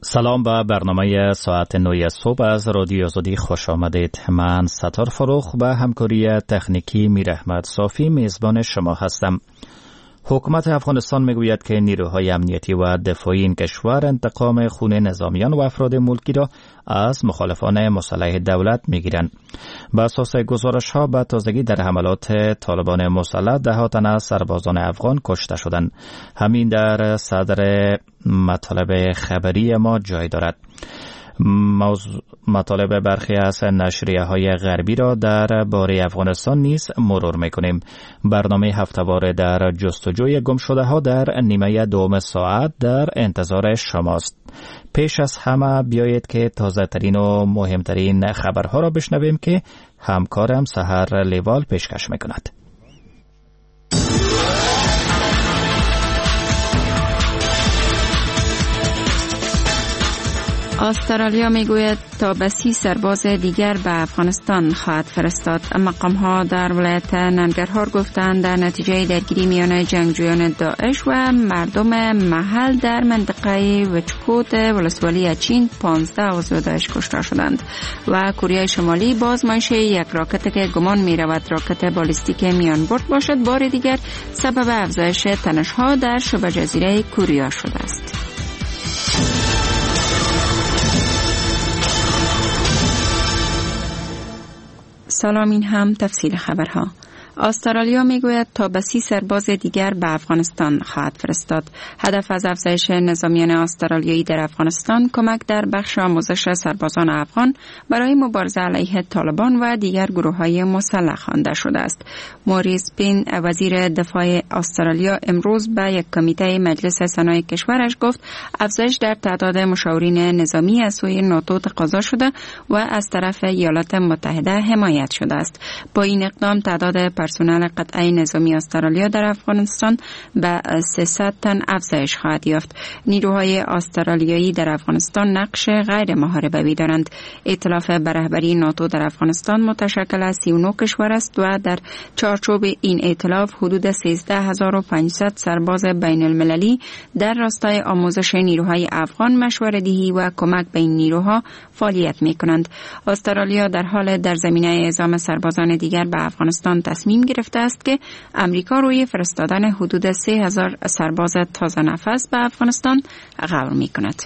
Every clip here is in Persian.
سلام به برنامه ساعت 9 صبح از رادیو آزادی خوش آمدید. من ستار فروخ به همکاری تکنیکی میر احمد صافی میزبان شما هستم. حکومت افغانستان میگوید که نیروهای امنیتی و دفاعی این کشور انتقام خون نظامیان و افراد ملکی را از مخالفان مسلح دولت میگیرند. بر اساس گزارش‌ها به تازگی در حملات طالبان مسلح 10 تن از سربازان افغان کشته شدند. همین در صدر مطالب خبری ما جای دارد. مطالب برخی از نشریه‌های غربی را در باره افغانستان نیز مرور می‌کنیم. برنامه هفته‌واره در جستجوی گمشده‌ها در نیمه دوم ساعت در انتظار شماست. پیش از همه بیایید که تازه‌ترین و مهمترین خبرها را بشنویم که همکارم سحر لیوال پیشکش می‌کند. استرالیا میگوید تا به 30 سرباز دیگر به افغانستان خواهد فرستاد. مقام‌ها در ولایت ننگرهار گفتند در نتیجه درگیری میان جنگجویان داعش و مردم محل در منطقه وچکوت ولسوالی چین 15 عضو داعش کشته شدند. و کره شمالی با آزمایش یک راکت که گمان می‌رود راکت بالستیک میان برد باشد بار دیگر سبب افزایش تنش‌ها در شبه جزیره کوریا شده است. سلام، این هم تفصیل خبرها. استرالیا میگوید تا به 30 سرباز دیگر به افغانستان خواهد فرستاد. هدف از افزایش نظامیان استرالیایی در افغانستان کمک در بخش آموزش سربازان افغان برای مبارزه علیه طالبان و دیگر گروه‌های مسلح خوانده شده است. موریس پین وزیر دفاع استرالیا امروز به یک کمیته مجلس سنای کشورش گفت افزایش در تعداد مشاورین نظامی از سوی ناتو تقاضا شده و از طرف ایالات متحده حمایت شده است. با این اقدام تعداد پرسنل قطعه نظامی استرالیا در افغانستان به 300 تن افزایش خواهد یافت. نیروهای استرالیایی در افغانستان نقش غیر محاربه‌ای دارند. ائتلاف به رهبری ناتو در افغانستان متشکل از 39 کشور است و در چارچوب این ائتلاف حدود 13500 سرباز بین المللی در راستای آموزش نیروهای افغان مشوره‌دهی و کمک به این نیروها فعالیت می‌کنند. استرالیا در حال در زمینه اعزام سربازان دیگر به افغانستان تصمیم گرفته است که امریکا روی فرستادن حدود 3000 سرباز تازه نفس به افغانستان غور می‌کند.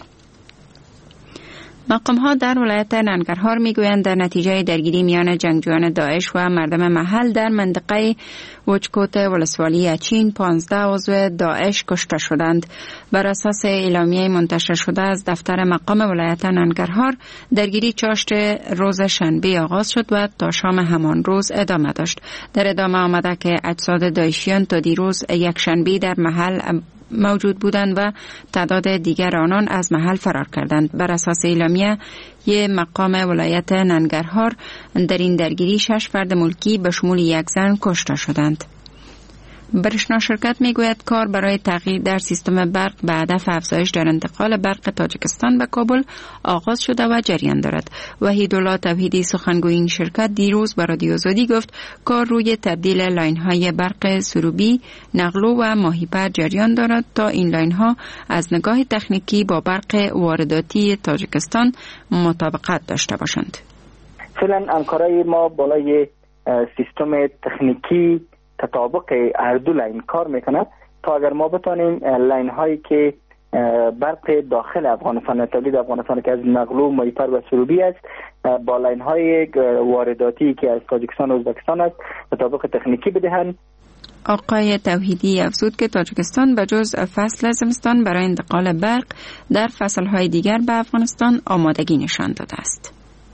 مقام‌ها در ولایت ننگرهار میگویند در نتیجه درگیری میان جنگجویان داعش و مردم محل در منطقه وچکوت ولسوالی چین 15 عضو داعش کشته شدند. بر اساس اعلامیه منتشر شده از دفتر مقام ولایت ننگرهار، درگیری چاشت روز شنبه آغاز شد و تا شام همان روز ادامه داشت. در ادامه آمده که اجساد داعشیان تا دیروز یک شنبه در محل موجود بودند و تعداد دیگر آنان از محل فرار کردند. بر اساس اعلامیه مقام ولایت ننگرهار در این درگیری 6 فرد ملکی به شمول یک زن کشته شدند. برشنا شرکت میگوید کار برای تغییر در سیستم برق به هدف افزایش در انتقال برق تاجیکستان به کابل آغاز شده و جریان دارد. وحیدالله توحیدی سخنگوی این شرکت دیروز به رادیو آزادی گفت کار روی تبدیل لاین‌های برق سروبی، نقلو و ماهیپر جریان دارد تا این لاین‌ها از نگاه تکنیکی با برق وارداتی تاجیکستان مطابقت داشته باشند. فعلا همکارای ما بالای سیستم تکنیکی تطابق هر دو لاین کار میکنه تا اگر ما بتانیم لاین هایی که برق داخل افغانستان، تولید افغانستان که از نقلو، مایپر و سروبی است، با لاین های وارداتی که از تاجیکستان و ازبکستان است تطابق تکنیکی بدهند. آقای توحیدی افزود که تاجیکستان به جز فصل زمستان برای انتقال برق در فصلهای دیگر به افغانستان آمادگی نشان داده است.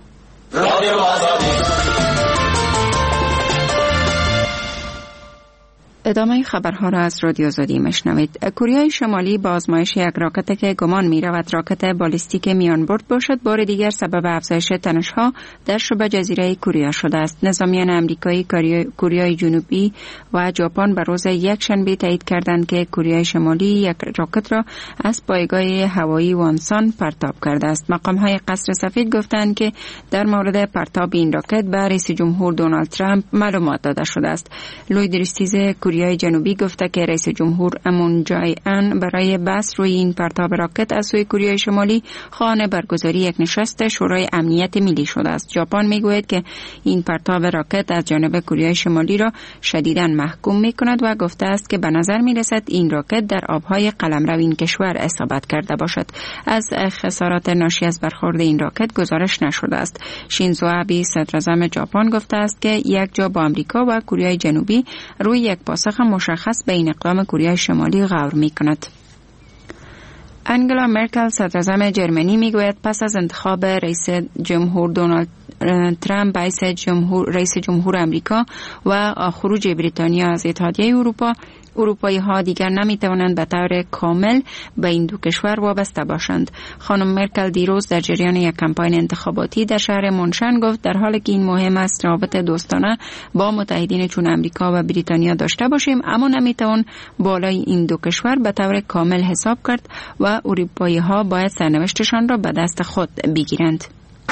ادامه خبرها را از رادیو آزادی میشنوید. کره شمالی با آزمایش یک راکت که گمان می‌رود راکت بالستیک میان برد باشد بار دیگر سبب افزایش تنش‌ها در شبه جزیره کوریا شده است. نظامیان آمریکایی، کره جنوبی و ژاپن به روز یک شنبه تایید کردند که کره شمالی یک راکت را از پایگاه هوایی وانسان پرتاب کرده است. مقام‌های قصر سفید گفتند که در مورد پرتاب این راکت به رئیس جمهور دونالد ترامپ معلومات داده شده است. لوید ریستیز کره جنوبی گفته که رئیس جمهور مون جای ان برای بحث روی این پرتاب راکت از سوی کره شمالی خواهان برگزاری یک نشست شورای امنیت ملی شده است. ژاپن میگوید که این پرتاب راکت از جانب کره شمالی را شدیداً محکوم میکند و گفته است که به نظر میرسد این راکت در آبهای قلمرو این کشور اصابت کرده باشد. از خسارات ناشی از برخورد این راکت گزارش نشده است. شینزو آبه صدر اعظم ژاپن گفته است که یک جا با آمریکا و کره جنوبی روی یک پاسخ مشخص بین اقدام کره شمالی غور میکند. انگلا مرکل صدر اعظم جرمنی میگوید پس از انتخاب رئیس جمهور دونالد ترامپ رئیس جمهور آمریکا و خروج بریتانیا از اتحادیه اروپا، اروپایی ها دیگر نمی توانند به طور کامل به این دو کشور وابسته باشند. خانم مرکل دیروز در جریان یک کمپاین انتخاباتی در شهر مونشن گفت در حالی که این مهم است روابط دوستانه با متحدین چون آمریکا و بریتانیا داشته باشیم، اما نمی توان بالای این دو کشور به طور کامل حساب کرد و اروپایی ها باید سرنوشتشان را به دست خود بگیرند.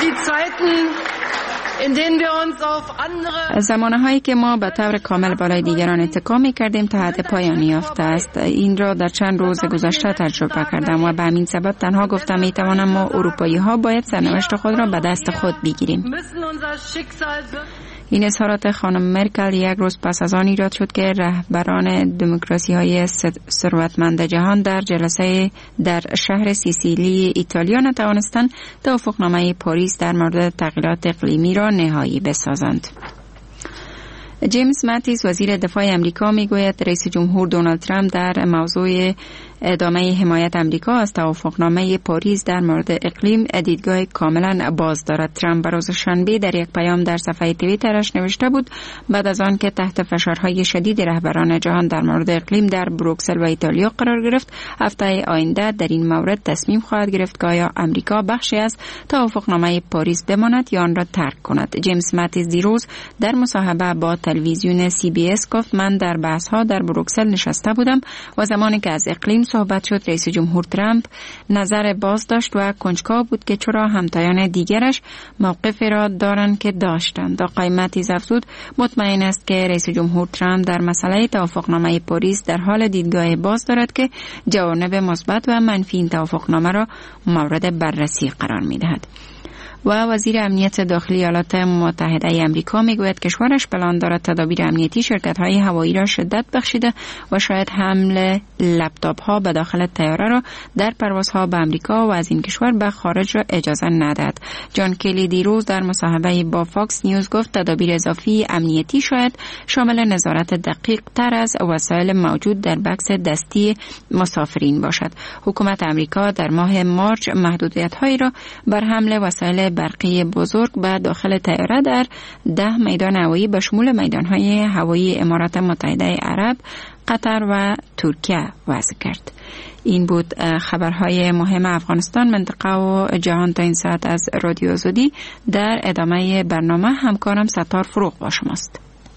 زمانه هایی که ما به طور کامل بالای دیگران اتکا می کردیم تا حد پایان یافته است. این را در چند روز گذشته تجربه کردم و به همین سبب تنها گفتم می توانم ما اروپایی ها باید سرنوشت خود را به دست خود بگیریم. این اظهارات خانم مرکل یک روز پس از آن ایجاد شد که رهبران دموکراسی های ثروتمند جهان در جلسه در شهر سیسیلی ایتالیا نتوانستند توافقنامه پاریس در مورد تغییرات اقلیمی را نهایی بسازند. جیمز ماتیس وزیر دفاع آمریکا میگوید رئیس جمهور دونالد ترامپ در موضوع ادامه حمایت آمریکا از توافقنامه پاریس در مورد اقلیم دیدگاه کاملا باز دارد. ترامپ روز شنبه در یک پیام در صفحه توییترش نوشته بود بعد از آن که تحت فشارهای شدید رهبران جهان در مورد اقلیم در بروکسل و ایتالیا قرار گرفت، هفته آینده در این مورد تصمیم خواهد گرفت که آیا آمریکا بخشی از توافقنامه پاریس بماند یا آن را ترک کند. جیمز ماتیس دیروز در مصاحبه با تلویزیون CBS گفت من در بحث‌ها در بروکسل نشسته بودم و زمانی که از اقلیم صحبت شد رئیس جمهور ترامپ نظر باز داشت و کنجکاو بود که چرا همتایان دیگرش موقفی را دارند که داشتند. آقای ماتیس افزود مطمئن است که رئیس جمهور ترامپ در مسئله توافقنامه پاریس در حال دیدگاه باز دارد که جوانب مثبت و منفی این توافقنامه را مورد بررسی قرار می‌دهد. و وزیر امنیت داخلی ایالات متحده آمریکا میگوید کشورش پلان دارد تدابیر امنیتی شرکت‌های هوایی را شدت بخشیده و شاید حمل لپتاپ‌ها به داخل طیاره را در پروازها به آمریکا و از این کشور به خارج را اجازه ندهد. جان کلی دیروز در مصاحبه با فاکس نیوز گفت تدابیر اضافی امنیتی شاید شامل نظارت دقیق تر از وسایل موجود در بکس دستی مسافرین باشد. حکومت آمریکا در ماه مارچ محدودیت‌هایی را بر حمل وسایل برقی بزرگ به داخل طیاره در 10 میدان هوایی به شمول میدان‌های هوایی امارات متحده عرب، قطر و ترکیه وضع کرد. این بود خبرهای مهم افغانستان، منطقه و جهان تا این ساعت از رادیو آزادی. در ادامه برنامه همکارم ستار فروغ با شماست.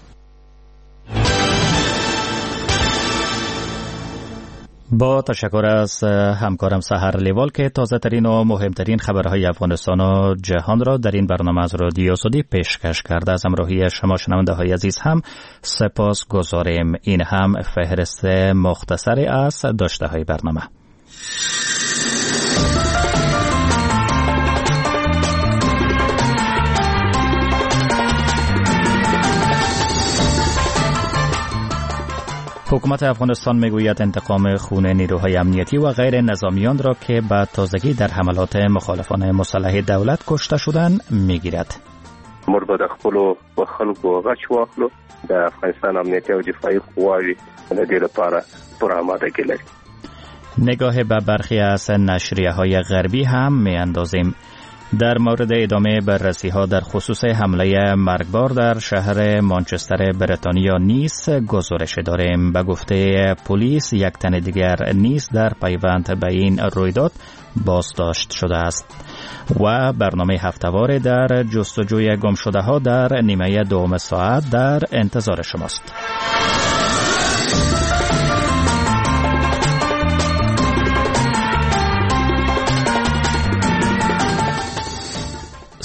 با تشکر از همکارم سحر لیوال که تازه ترین و مهمترین خبرهای افغانستان و جهان را در این برنامه از رادیو آزادی پیشکش کرده. از همراهی شما شنونده های عزیز هم سپاس گذاریم. این هم فهرست مختصری از داشته های برنامه. حکومت افغانستان میگوید انتقام خون نیروهای امنیتی و غیر نظامیان را که به تازگی در حملات مخالفان مسلح دولت کشته شدند میگیرد. مربوط خپلو و خلکو غچ واخلو د افغانستان امنیتي او دفاعي قواوې د دې لپاره پوره آمادګي لري. نگاه به برخی از نشریه‌های غربی هم میاندازیم. در مورد ادامه بررسی‌ها در خصوص حمله مرگبار در شهر مانچستر بریتانیا نیز گزارش داریم. به گفته پلیس یک تن دیگر نیز در پیوند به این رویداد بازداشت شده است. و برنامه هفته‌وار در جستجوی گمشده‌ها در نیمه دوم ساعت در انتظار شماست.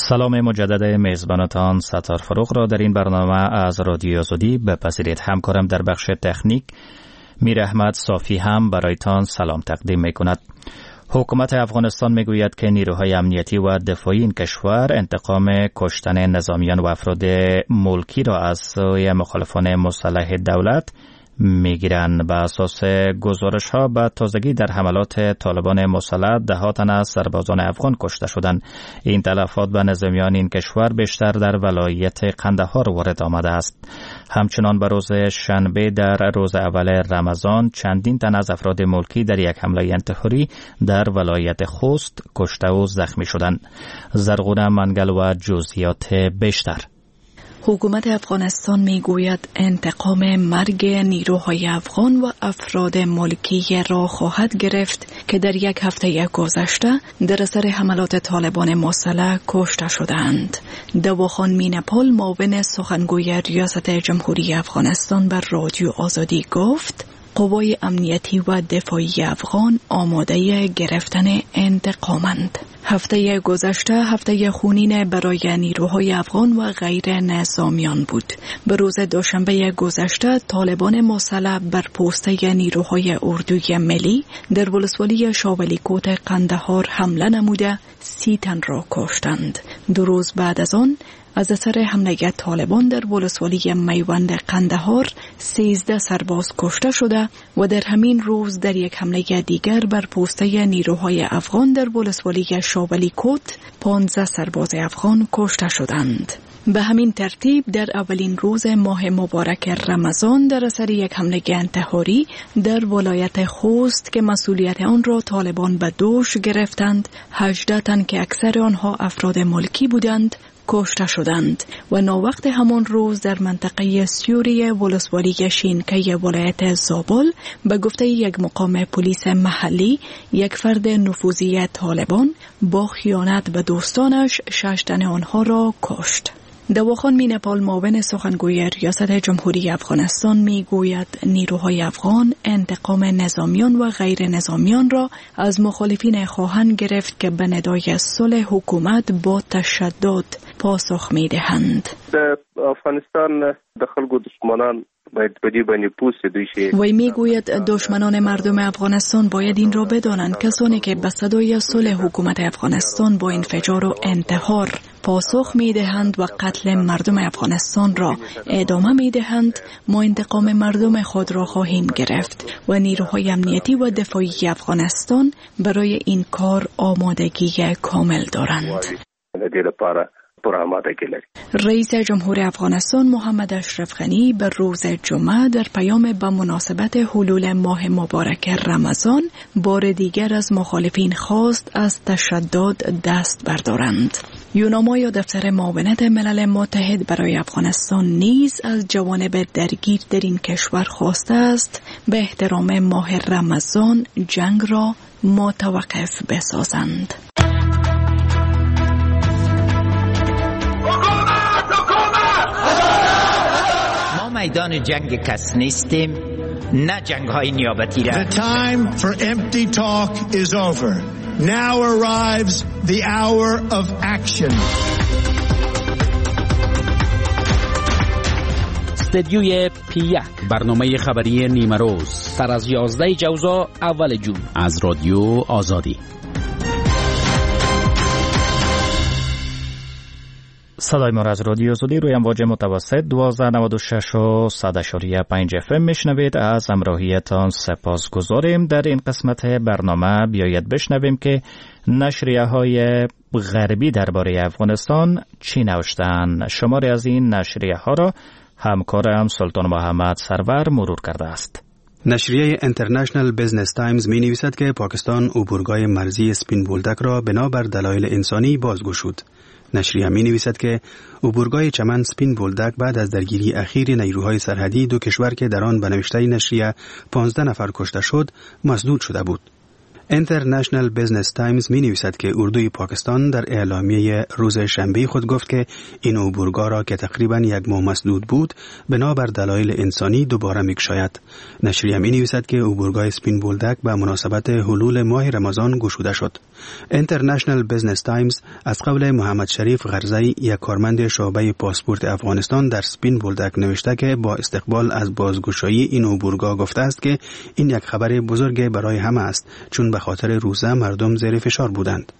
سلام مجدد میزبانتان ستار فروغ را در این برنامه از رادیو آزادی بپذیرید. همکارم در بخش تکنیک میر احمد صافی هم برایتان سلام تقدیم می کند. حکومت افغانستان می گوید که نیروهای امنیتی و دفاعی این کشور انتقام کشتن نظامیان و افراد ملکی را از سوی مخالفان مسلح دولت میگیرند. به اساس گزارش ها به تازگی در حملات طالبان مسلح ده تن از سربازان افغان کشته شدند. این تلفات به نظامیان این کشور بیشتر در ولایت قندهار وارد آمده است. همچنان به روز شنبه در روز اول رمضان چندین تن از افراد ملکی در یک حمله انتحاری در ولایت خوست کشته و زخمی شدند. زرغونه منگل و جزئیات بیشتر. حکومت افغانستان میگوید انتقام مرگ نیروهای افغان و افراد ملکی را خواهد گرفت که در یک هفته گذشته در اثر حملات طالبان مسلح کشته شدند. دواخان مینپال معاون سخنگوی ریاست جمهوری افغانستان بر رادیو آزادی گفت قوای امنیتی و دفاعی افغان آماده گرفتن انتقامند. هفته گذشته هفته خونین برای نیروهای افغان و غیر نظامیان بود. به روز دوشنبه گذشته طالبان مسلح بر پوسته نیروهای اردوی ملی در ولسوالی شاولیکوت قندهار حمله نموده 30 تن را کشتند. 2 روز بعد از آن از اثر حمله طالبان در ولسوالی میوند قندهار 13 سرباز کشته شده و در همین روز در یک حمله دیگر بر پوسته نیروهای افغان در ولسوالی شاولیکوت 15 سرباز افغان کشته شدند. به همین ترتیب در اولین روز ماه مبارک رمضان در اثر یک حمله انتحاری در ولایت خوست که مسئولیت آن را طالبان به دوش گرفتند 18 تن که اکثر آنها افراد ملکی بودند کشته شدند و ناوقت همان روز در منطقه سیوری ولسوالی شینکه ولایت زابل به گفته یک مقام پلیس محلی یک فرد نفوذی طالبان با خیانت به دوستانش 6 تن آنها را کشت. دواخان مینپال معاون سخنگوی ریاست جمهوری افغانستان میگوید نیروهای افغان انتقام نظامیان و غیر نظامیان را از مخالفین خواهند گرفت که به ندای صلح حکومت با تشدد پاسخ میدهند. در افغانستان د خلکو دشمنان باید بدی باندې پوسیدو شي. وی میگوید دشمنان مردم افغانستان باید این را بدانند کسانی که به صدای صلح حکومت افغانستان با انفجار و انتحار پاسخ میدهند و قتل مردم افغانستان را ادامه میدهند ما انتقام مردم خود را خواهیم گرفت و نیروهای امنیتی و دفاعی افغانستان برای این کار آمادگی کامل دارند. رئیس جمهور افغانستان محمد اشرف غنی به روز جمعه در پیام به مناسبت حلول ماه مبارک رمضان بار دیگر از مخالفین خواست از تشدد دست بردارند. یوناما یا دفتر معاونت ملل متحد برای افغانستان نیز از جوانب درگیر در این کشور خواسته است به احترام ماه رمضان جنگ را متوقف بسازند. میدان جنگ کس نیستیم، نه جنگ های نیابتی را. The time for empty talk is over. Now arrives the hour of action. استدیوی P1 برنامه خبری نیمه روز سر از 11 جوزا اول جون از رادیو آزادی. صدای ما از رادیو آزادی روی امواج متوسط 1296 و 100.5 FM میشنوید. از همراهیتان سپاسگزاریم. در این قسمت برنامه بیایید بشنویم که نشریه های غربی درباره افغانستان چی نوشتند. شماری از این نشریه ها را همکارم سلطان محمد سرور مرور کرده است. نشریه اینترنشنال بیزنس تایمز می نویسد که پاکستان عبورگاه مرزی سپین بولدک را بنابر دلایل انسانی بازگشود. نشریه می نویسد که عبورگاه چمن سپین بولدک بعد از درگیری اخیر نیروهای سرحدی دو کشور که در آن به نوشته نشریه 15 نفر کشته شد مسدود شده بود. اینترنشنال بزنس تایمز می نویسد که اردوی پاکستان در اعلامیه روز شنبه خود گفت که این عبورگاه را که تقریباً یک ماه مسدود بود بنابر دلایل انسانی دوباره می‌گشاید. نشریه می نویسد که عبورگاه سپین بولدک به مناسبت حلول ماه رمضان گشوده شد. اینترنشنال بزنس تایمز از قول محمد شریف غرزی، یک کارمند شعبه پاسپورت افغانستان در سپین بولدک نوشته که با استقبال از بازگشایی این عبورگاه گفته است که این یک خبر بزرگ برای همه است، چون به خاطر روزه مردم زیر فشار بودند.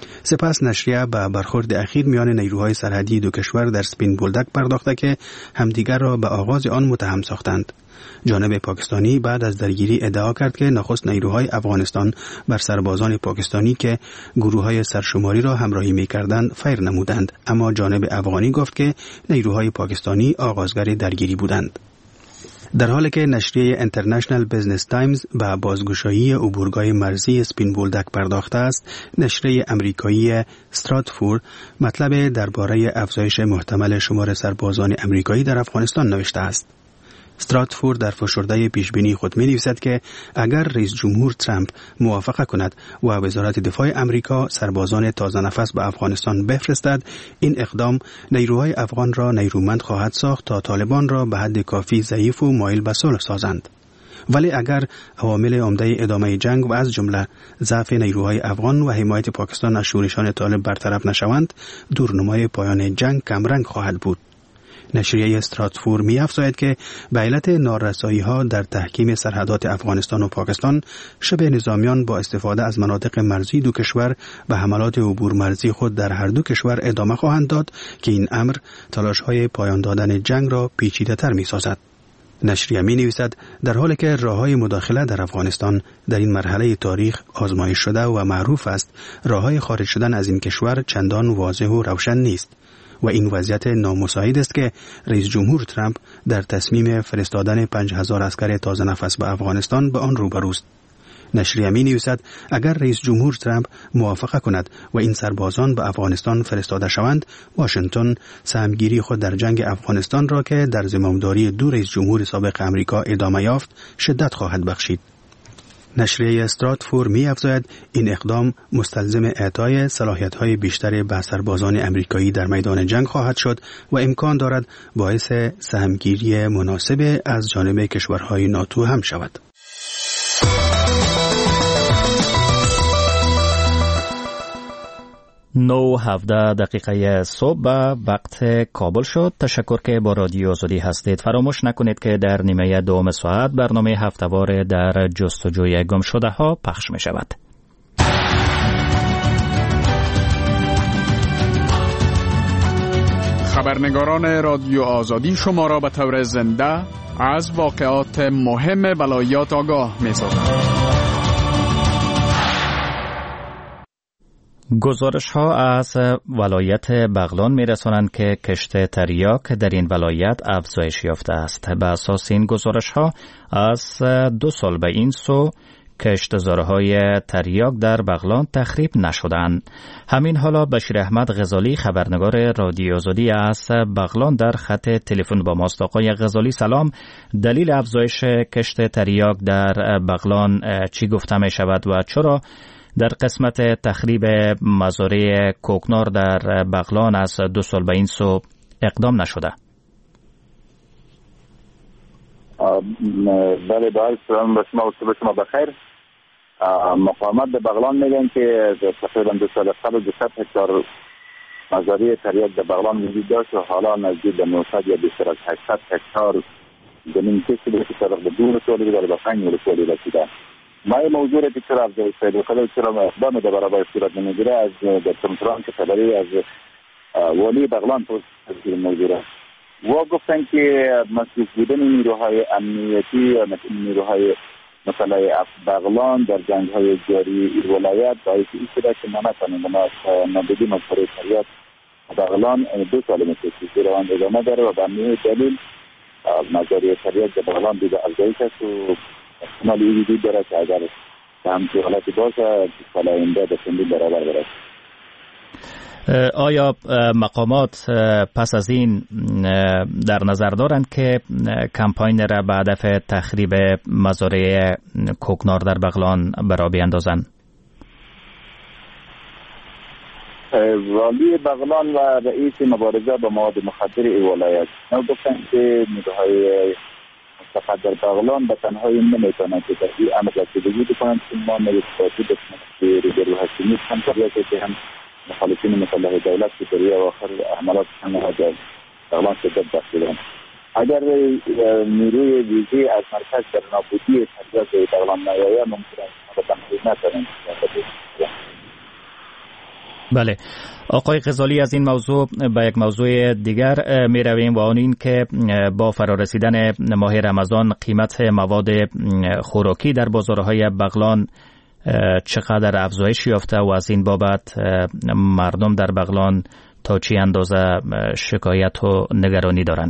سپس نشریه به برخورد اخیر میان نیروهای سرحدی دو کشور در سپین بولدک پرداخته که همدیگر را به آغاز آن متهم ساختند. جانب پاکستانی بعد از درگیری ادعا کرد که نخست نیروهای افغانستان بر سربازان پاکستانی که گروه‌های سرشماری را همراهی می‌کردند فیر نمودند، اما جانب افغانی گفت که نیروهای پاکستانی آغازگر درگیری بودند. در حالی که نشریه اینترنشنال بزنس تایمز به بازگشایی عبورگاه مرزی سپین بولدک پرداخته است، نشریه امریکایی استراتفورد مطلب درباره افزایش محتمل شمار سربازان امریکایی در افغانستان نوشته است. استراتفورد در فشرده پیشبینی خود می‌نویسد که اگر رئیس جمهور ترامپ موافقت کند و وزارت دفاع امریکا سربازان تازه نفس به افغانستان بفرستد، این اقدام نیروهای افغان را نیرومند خواهد ساخت تا طالبان را به حد کافی ضعیف و مایل به صلح سازند. ولی اگر عوامل عمده ادامه جنگ و از جمله ضعف نیروهای افغان و حمایت پاکستان از شورشان طالب برطرف نشوند، دورنمای پایان جنگ کمرنگ خواهد بود. نشریه استراتفورد می‌افزاید که به علت نارسایی‌ها در تحکیم سرحدات افغانستان و پاکستان، شبه نظامیان با استفاده از مناطق مرزی دو کشور به حملات عبور مرزی خود در هر دو کشور ادامه خواهند داد که این امر تلاش‌های پایان دادن جنگ را پیچیده‌تر می‌سازد. نشریه می‌نویسد در حالی که راه‌های مداخله در افغانستان در این مرحله تاریخ آزمایش شده و معروف است، راه‌های خارج شدن از این کشور چندان واضح و روشن نیست و این وضعیت نامساعد است که رئیس جمهور ترامپ در تصمیم فرستادن 5000 عسکر تازه نفس به افغانستان به آن روبروست. نشریه می نویسد اگر رئیس جمهور ترامپ موافقت کند و این سربازان به افغانستان فرستاده شوند، واشنگتن سهمگیری خود در جنگ افغانستان را که در زمامداری دو رئیس جمهور سابق امریکا ادامه یافت شدت خواهد بخشید. نشریه استراتفورد می‌افزاید این اقدام مستلزم اعطای صلاحیت‌های بیشتر به سربازان امریکایی در میدان جنگ خواهد شد و امکان دارد باعث سهمگیری مناسب از جانب کشورهای ناتو هم شود. 9:17 دقیقه صبح وقت کابل شد. تشکر که با رادیو آزادی هستید. فراموش نکنید که در نیمه دوم ساعت برنامه هفته‌وار در جستجوی گم شده ها پخش می شود. خبرنگاران رادیو آزادی شما را به طور زنده از واقعات مهم ولایات آگاه می سازند. گزارش ها از ولایت بغلان می رسانند که کشت تریاک در این ولایت افزایش یافته است. به اساس این گزارش ها از 2 سال به این سو کشتزارهای تریاک در بغلان تخریب نشدند. همین حالا بشیر احمد غزالی خبرنگار رادیو آزادی از بغلان در خط تلفن با ماست. آقای غزالی سلام. دلیل افزایش کشت تریاک در بغلان چی گفته می شود و چرا در قسمت تخریب مزارع کوکنار در بغلان از 2 سال به این سو اقدام نشده؟ بله، با سلام به شما و صبح شما بخیر. مقامات در بغلان میگن که تقریبا 2 سال قبل 200 هکتار مزارع تریاک در بغلان وجود داشت و حالا نزدیک به 900 یا بیشتر از 800 هکتار زمین کشت به طرف به دور سالی در بخنگ ولسوالی رسیده. ما این موضوع را که چرا افزایش پیدا کرده، چرا اقدام در برابر صورت نمیگیره، از دکتر که خبری از والی بغلان پرسید این موضوع را و گفتن که مسئول بودن نیروهای امنیتی و نیروهای مسئله بغلان در جنگ‌های جاری ولایت باعث این شده که ما نتوانیم نابودی مزارع تریاک بغلان 2 سال میشه روند ادامه داره و به همین دلیل مزارع تریاک در بغلان دیگه افزایش است و احتمالی وجود داره که اگر همچین حالتی باشه سال آینده به چندین برابر برسه. آیا مقامات پس از این در نظر دارند که کمپاین را به هدف تخریب مزارع کوکنار در بغلان برا بیندازند؟ والی بغلان و رئیس مبارزه با مواد مخدر ای ولایت گفتن که نیروهای مستقر در بغلان به تنهایی نمیتونن که در این عمل رسیدگی بکنن، چون ما نویساتی بکنن که روبرو هستیم هم کاریه که هم مخالفین مسلح دولت که در و آخر احمالات هم در بغلان شدت بخشیدن. اگر نیروی ویژه از مرکز در نابودی تجارت بغلان نیایه ممکن است به تنهایی نتونن. بله آقای غزالی، از این موضوع به یک موضوع دیگر می رویم و آن این که با فرارسیدن ماه رمضان قیمت مواد خوراکی در بازارهای بغلان چقدر افزایش یافته و از این بابت مردم در بغلان تا چه اندازه شکایت و نگرانی دارند؟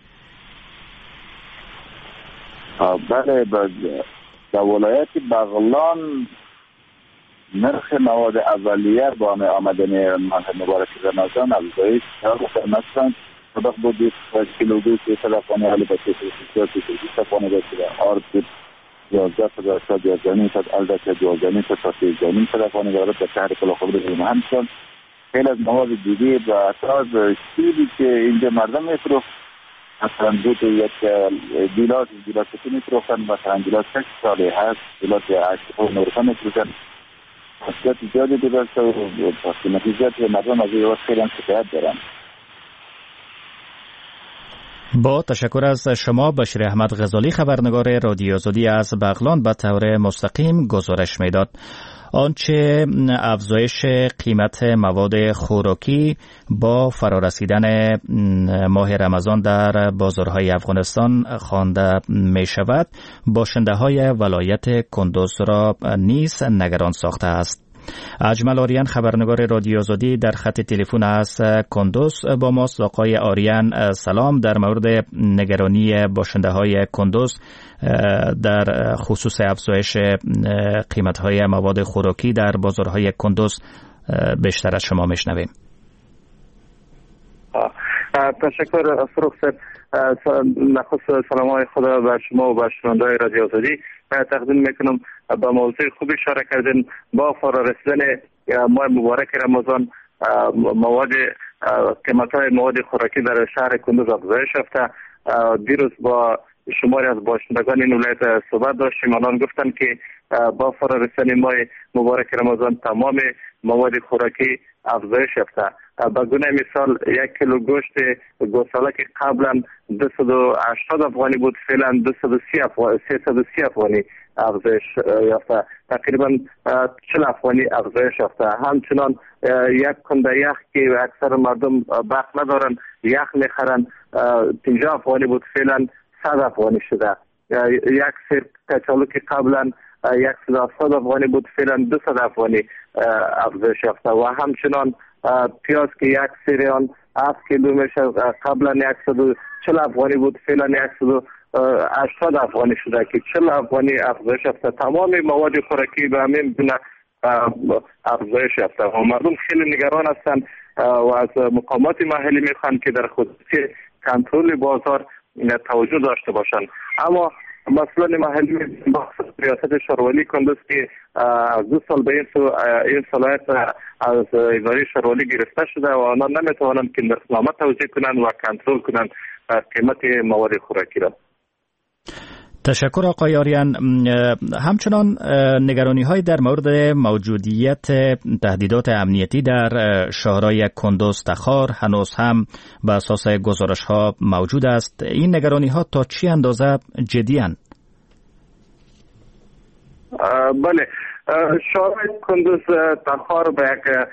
بله، در ولایت بغلان نرخ مواد اولیه با آمدن ماه مبارک رمضان افزایش یافته. مثلا سبق بود کیلو گوشت 300 افغانی حالی به 300 افغانی رسیده. آرد بود 11 تا 12.5 البته 12.5 تا 13.5 افغانی دارد در شهر کلاخبر هم شد. خیلی از مواد دیگه و اساس چیزی که اینجا مردم میفروخت، مثلا بود یک گیلاس که میفروختن، مثلا گیلاس 6 ساله هست، گیلاس 8 نورخه میفروختن. اصلاً زیادی درسته و نتیجه مردم از این وقت خیلی هم شکایت دارن. با تشکر از شما بشیر احمد غزالی، خبرنگار رادیو آزادی از بغلان، به طور مستقیم گزارش میداد. آنچه افزایش قیمت مواد خوراکی با فرارسیدن ماه رمضان در بازارهای افغانستان خوانده می شود، باشنده های ولایت کندوز را نیز نگران ساخته است. اجمل آریان، خبرنگار رادیو آزادی، در خط تلفن از کندوز با ماست. آقای آریان سلام. در مورد نگرانی باشنده های کندوز در خصوص افزایش قیمت های مواد خوراکی در بازارهای کندوز بیشتر از شما میشنویم. تشکر فروخ صاحب. نخست سلام های خدا به شما و به شنوندگان رادیو آزادی تقدیم میکنم. به موضوع خوب اشاره کردین. با فرارسیدن ماه مبارک رمضان قیمت های مواد خوراکی در شهر کندوز افزایش یافته. دیروز با شماری از باشندگان این ولایت صحبت داشتیم. آنان گفتند که با فرارسیدن ماه مبارک رمضان تمام مواد خوراکی افزایش یافته. به گونه مثال 1 کیلو گوشت گوساله که قبلا 280 افغانی بود، فعلا 330 افغانی افزایش یافته. تقریبا 40 افغانی افزایش یافته. همچنان یک کنده یخ که اکثر مردم بخت ندارن، یخ میخرن، 50 افغانی بود، فعلا 100 افغانی شده. یک سیر کچالو که قبلا 170 افغانی بود، فعلا 200 افغانی افزایش یافته. و همچنان پیاز که یک سیر آن 7 کیلو میشه، قبلا 140 افغانی بود، فعلا 180 افغانی شده که 40 افغانی افزایش یافته. تمام مواد خوراکی به همین گونه افزایش یافته و مردم خیلی نگران هستند و از مقامات محلی میخوان که در خصوص کنترل بازار توجه داشته باشند. اما مسئولان محلی ریاست شاروالی کندوز که از 2 سال به این صلاحیت از اداره شاروالی گرفته شده و آنها نمیتوانند که نرخنامه توزیع کنند و کنترل کنند قیمت مواد خوراکی را. تشکر آقای آریان. همچنان نگرانی های در مورد موجودیت تهدیدات امنیتی در شهرهای کندوز تخار هنوز هم به اساس گزارش ها موجود است. این نگرانی ها تا چه اندازه جدی اند؟ بله، شهرهای کندوز تخار به یک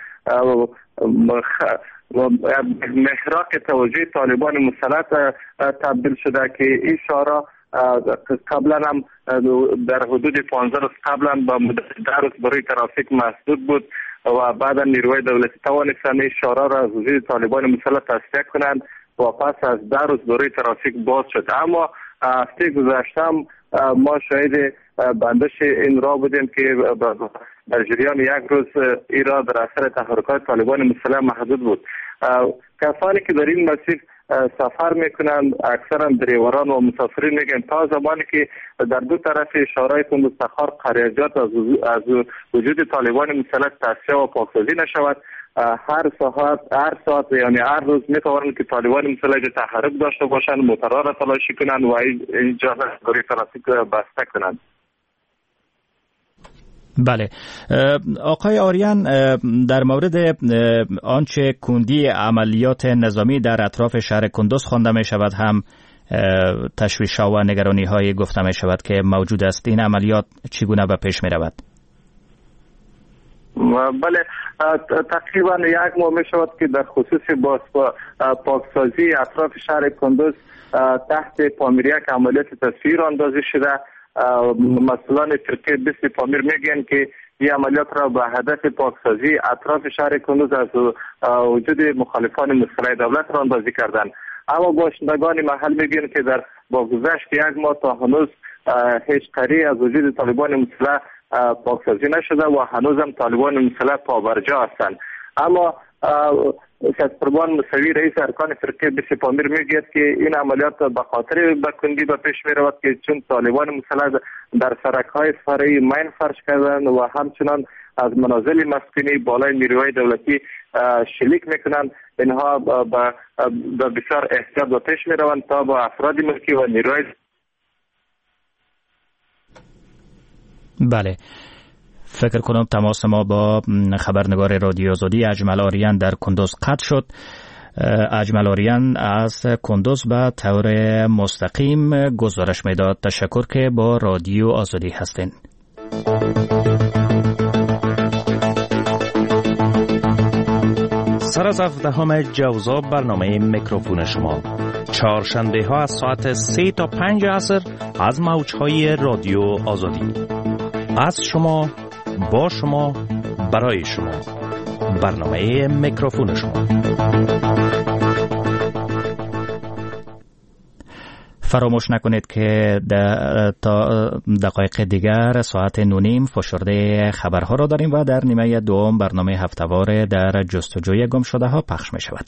محراق توجه طالبان مسلط تبدیل شده که این شهرها قبلا هم در حدود 15 روز قبلا با مدت 10 روز برای ترافیک مسدود بود و بعدا نیروهای دولتی توانستند این شهرها را از وجود طالبان مسلط تصفیه کنند و پس از 10 روز برای ترافیک باز شد. اما هفته گذشته ما شاهد بندش این راه بودیم که در جریان یک روز این راه در اثر تحرکات طالبان مسلح محدود بود. کسانی که در این مسیر سفر میکنند اکثرا دریوران و مسافرین میگن تا زمانی که در دو طرف شهرهای کندوز تخار قریجات از وجود طالبان مسلح تصفیه و پاکسازی نشود هر ساعت یعنی هر روز میتوانند که طالبان مسلح تحرک داشته باشند، موترها را تلاشی کنند و اینجا گاری ترافیک بسته کنند. بله آقای آریان، در مورد آنچه کندی عملیات نظامی در اطراف شهر کندوز خوانده می شود هم تشویش ها و نگرانی های گفته می شود که موجود است. این عملیات چگونه به پیش می رود؟ بله تقریبا یک ماه می شود که در خصوص پاکسازی اطراف شهر کندوز تحت پامیر یک عملیات تصویر اندازی شده. مسئولان فرقه 20 پامیر میگن که این عملیات را به هدف پاکسازی اطراف شهر کندوز از وجود مخالفان مسلح دولت را اندازی کردند. اما باشندگان محل میگن که با گذشت یک ماه تا هنوز هیچ طریقی از وجود طالبان مسلح پاکسازی نشده و هنوز هم طالبان مسلح پابرجا هستند. اما سید قربان موسوی رئیس ارکان فرقه 20 پامیر میگوید که این عملیات به خاطر بکندی به پیش می رود که چون طالبان مسلح در سرک‌های فرعی مین فرش کردند و همچنان از منازل مسکونی بالای نیروهای دولتی شلیک میکنند. اینها به بسیار احتیاط به پیش می روند تا با افراد ملکی و نیروهای. بله فکر کنم تماس ما با خبرنگار رادیو آزادی اجمل آریان در کندوز قطع شد. اجمل آریان از کندوز به طور مستقیم گزارش میداد. تشکر که با رادیو آزادی هستین. سر از 17 جوزا برنامه میکروفون شما چهارشنبه ها از ساعت 3 تا 5 عصر از موجهای رادیو آزادی. از شما، با شما، برای شما. برنامه میکروفون شما. فراموش نکنید که تا دقایق دیگر ساعت 9:30 فشرده خبرها را داریم و در نیمه دوم برنامه هفته‌وار در جستجوی گم شده ها پخش می شود.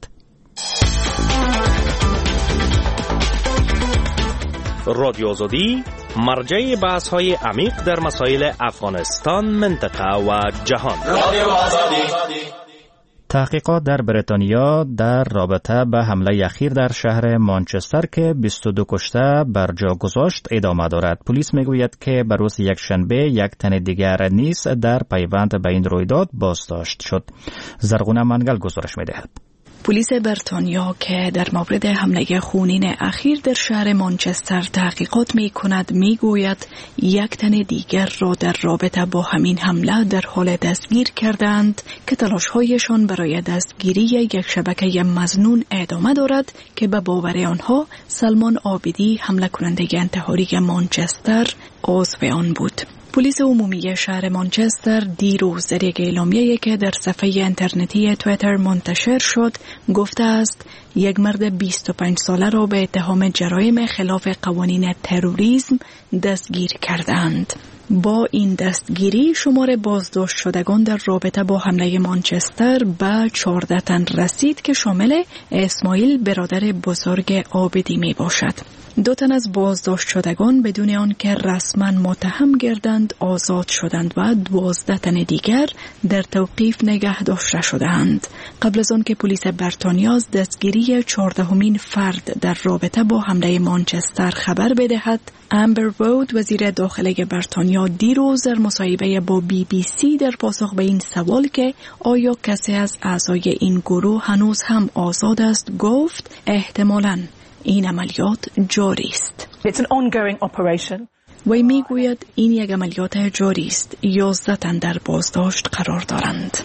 رادیو آزادی مرجع بحث های عمیق در مسائل افغانستان، منطقه و جهان. رادیو آزادی. تحقیقات در بریتانیا در رابطه به حمله اخیر در شهر مانچستر که 22 کشته بر جا گذاشت ادامه دارد. پلیس میگوید که بر روز یکشنبه یک تن دیگر نیز در پیوند به این رویداد بازداشت شد. زرغونه منگل گزارش میدهد. پلیس بریتانیا که در مورد حمله خونین اخیر در شهر مانچستر تحقیقات می کند می گوید یک تن دیگر را در رابطه با همین حمله در حال دستگیر کردند که تلاش‌هایشان برای دستگیری یک شبکه مظنون ادامه دارد که به باور آنها سلمان عابدی حمله کننده انتحاری مانچستر عضو آن بود. پلیس عمومی شهر مانچستر دیروز در یک اعلامیه‌ای که در صفحه اینترنتی توییتر منتشر شد گفته است یک مرد 25 ساله را به اتهام جرایم خلاف قوانین تروریسم دستگیر کردند. با این دستگیری شمار بازداشت شدگان در رابطه با حمله مانچستر به 14 تن رسید که شامل اسماعیل برادر بزرگ عابدی می باشد. 2 تن از بازداشت شدگان بدون آن که رسما متهم گردند آزاد شدند و 12 تن دیگر در توقیف نگه داشته شدند. قبل از آن که پلیس بریتانیا از دستگیری 14مین فرد در رابطه با حمله مانچستر خبر بدهد، امبر وود وزیر داخله بریتانیا دیروز در مصاحبه با BBC در پاسخ به این سوال که آیا کسی از اعضای این گروه هنوز هم آزاد است گفت احتمالاً این عملیات جاری است. It's an ongoing operation. وی میگوید این یک عملیات جاری است. 11 تن در بازداشت قرار دارند.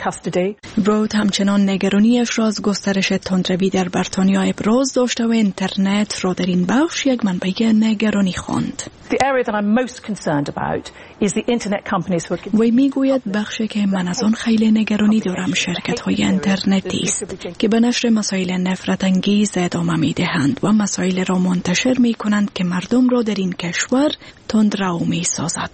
وود همچنان نگرانیش را از گسترش تندروی در بریتانیا ابراز داشته و اینترنت را در این بخش یک منبع نگرانی خواند. وی میگوید بخشی که من از آن خیلی نگرانی دارم شرکت‌های اینترنتی است که به نشر مسائل نفرت انگیز ادامه می‌دهند و مسائل را منتشر می‌کنند که مردم را در این کشور تندرو می سازد.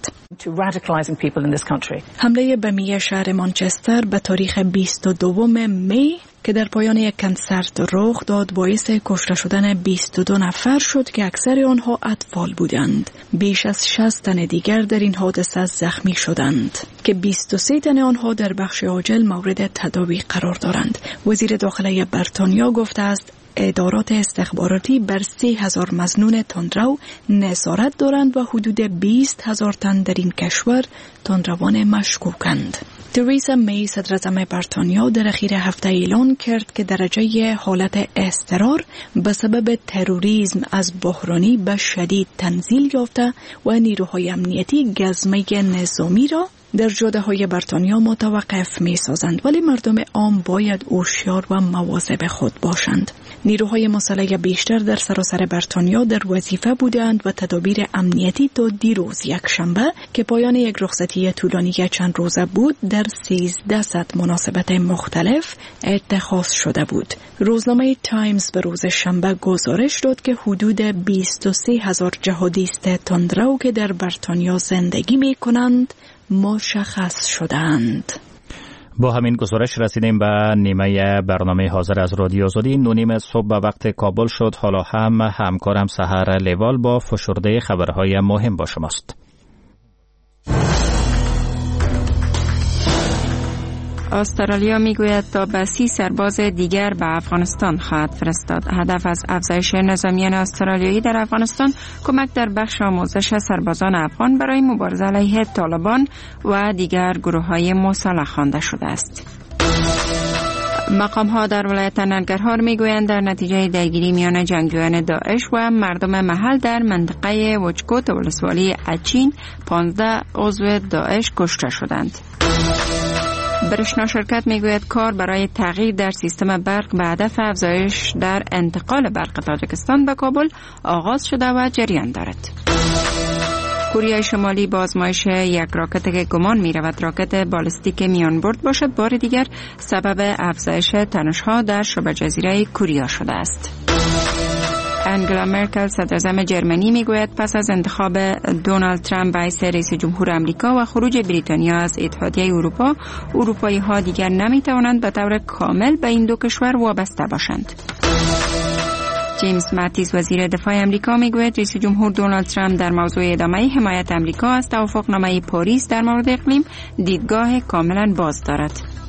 حمله بمی شهر مانچستر به تاریخ 22 می که در پایان یک کنسرت رخ داد باعث کشته شدن 22 نفر شد که اکثر آنها اطفال بودند. بیش از 60 تن دیگر در این حادثه زخمی شدند که 23 تن آنها در بخش عاجل مورد تداوی قرار دارند. وزیر داخله بریتانیا گفته است ادارات استخباراتی بر 30,000 مظنون تندرو نظارت دارند و حدود 20,000 تن در این کشور تندروان مشکوکند. تریسا می صدراعظم بریتانیا در اخیر هفته اعلان کرد که درجه حالت اضطرار به سبب تروریسم از بحرانی به شدید تنزیل یافته و نیروهای امنیتی گزمه نظامی را در جاده‌های بریتانیا متوقف می‌سازند، ولی مردم عام باید هوشیار و مواظب خود باشند. نیروهای مسلح بیشتر در سراسر بریتانیا در وظیفه بودند و تدابیر امنیتی تا دیروز یکشنبه که پایان یک رخصتی طولانی چند روزه بود در 1300 مناسبت مختلف اتخاذ شده بود. روزنامه تایمز به روز شنبه گزارش داد که حدود 23,000 جهادیست تندرو که در بریتانیا زندگی می‌کنند مشخص شدند. با همین گزارش رسیدیم به نیمه برنامه حاضر از رادیو آزادی. 9:30 صبح به وقت کابل شد. حالا هم همکارم سحر لیوال با فشرده خبرهای مهم با شماست. استرالیا میگوید تا به 30 سرباز دیگر به افغانستان خواهد فرستاد. هدف از افزایش نظامیان استرالیایی در افغانستان کمک در بخش آموزش سربازان افغان برای مبارزه علیه طالبان و دیگر گروه‌های مسلح خوانده شده است. مقام‌ها در ولایت ننگرهار میگویند در نتیجه درگیری میان جنگجویان داعش و مردم محل در منطقه وجکوت ولسوالی اچین 15 عضو داعش کشته شدند. برشنا شرکت میگوید کار برای تغییر در سیستم برق به هدف افزایش در انتقال برق تاجیکستان به کابل آغاز شده و جریان دارد. کره شمالی با آزمایش یک راکت که گمان می رود راکت بالستیک میان برد باشد بار دیگر سبب افزایش تنش‌ها در شبه جزیره کره شده است. انگلا مرکل صدراعظم جرمنی میگوید پس از انتخاب دونالد ترامپ رئیس جمهور آمریکا و خروج بریتانیا از اتحادیه اروپا، اروپایی ها دیگر نمی توانند به طور کامل به این دو کشور وابسته باشند. جیمز ماتیس وزیر دفاع آمریکا میگوید رئیس جمهور دونالد ترامپ در موضوع ادامه حمایت آمریکا از توافقنامه پاریس در مورد اقلیم دیدگاه کاملا باز دارد.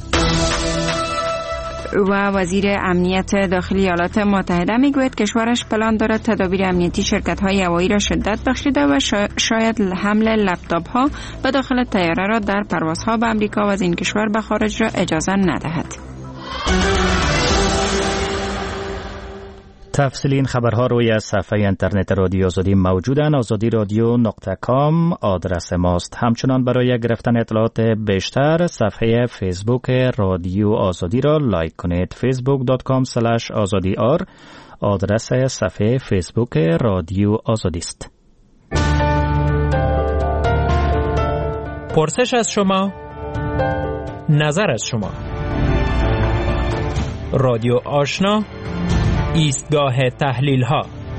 و وزیر امنیت داخلی ایالات متحده میگوید کشورش پلان دارد تدابیر امنیتی شرکت‌های هوایی را شدت بخشیده و شاید حمل لپتاپ‌ها به داخل طیاره را در پروازها به آمریکا و از این کشور به خارج را اجازه ندهد. تفصیل این خبرها روی صفحه اینترنت رادیو آزادی موجودن. azadiradyo.com آدرس ماست. همچنان برای گرفتن اطلاعات بیشتر صفحه فیسبوک رادیو آزادی را لایک کنید. facebook.com/azadiar آدرس صفحه فیسبوک رادیو آزادی است. پرسش از شما، نظر از شما. رادیو آشنا، ایستگاه تحلیل ها.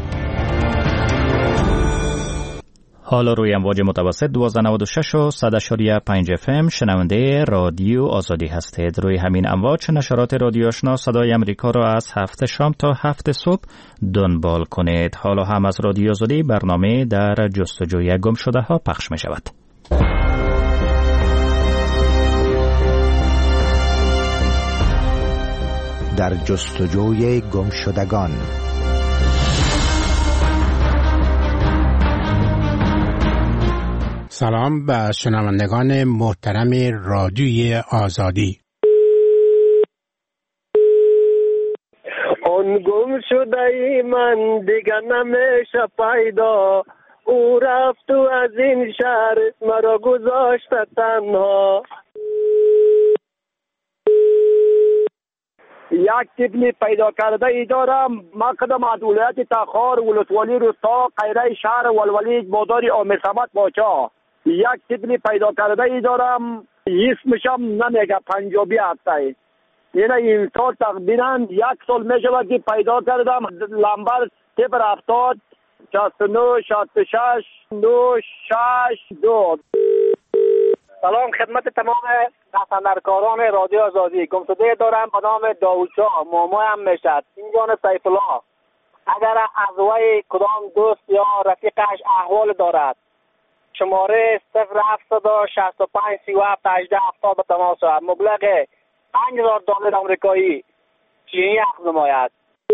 حالا روی امواج متوسط 1296 و 100.5 FM شنونده رادیو آزادی هستید. روی همین امواج نشرات رادیو آشنا صدای امریکا را از 7 شام تا 7 صبح دنبال کنید. حالا هم از رادیو آزادی برنامه در جستجوی گم شده ها پخش می شود. در جستجوی گمشدگان. سلام به شنوندگان محترم رادیوی آزادی. اون گم شده ای من دیگر نمیشه پیدا، او رفت و از این شهر مرا گذاشت تنها. یک طفلی پیدا کرده ای دارم، مقدم از ولایت تخار ولسوالی روستا قیره شهر ولولی بازار عامر صمد باچا. یک طفلی پیدا کرده ای دارم، اسمشم نمیگه، پنجابی هسته. این سال تقریبا 1 سال میشود که پیدا کردم. لمبر 070 69 66 962. سلام خدمت تمام نفندرکاران رادیو آزادی. گمشده دارم به نام داوودشاه، مامایم میشد این جان سیف الله. اگر از وی کدام دوست یا رفیقش احوال دارد شماره 0765 37 18 70 به تماس شود. مبلغ $5000 آمریکایی چینی عقد نماید.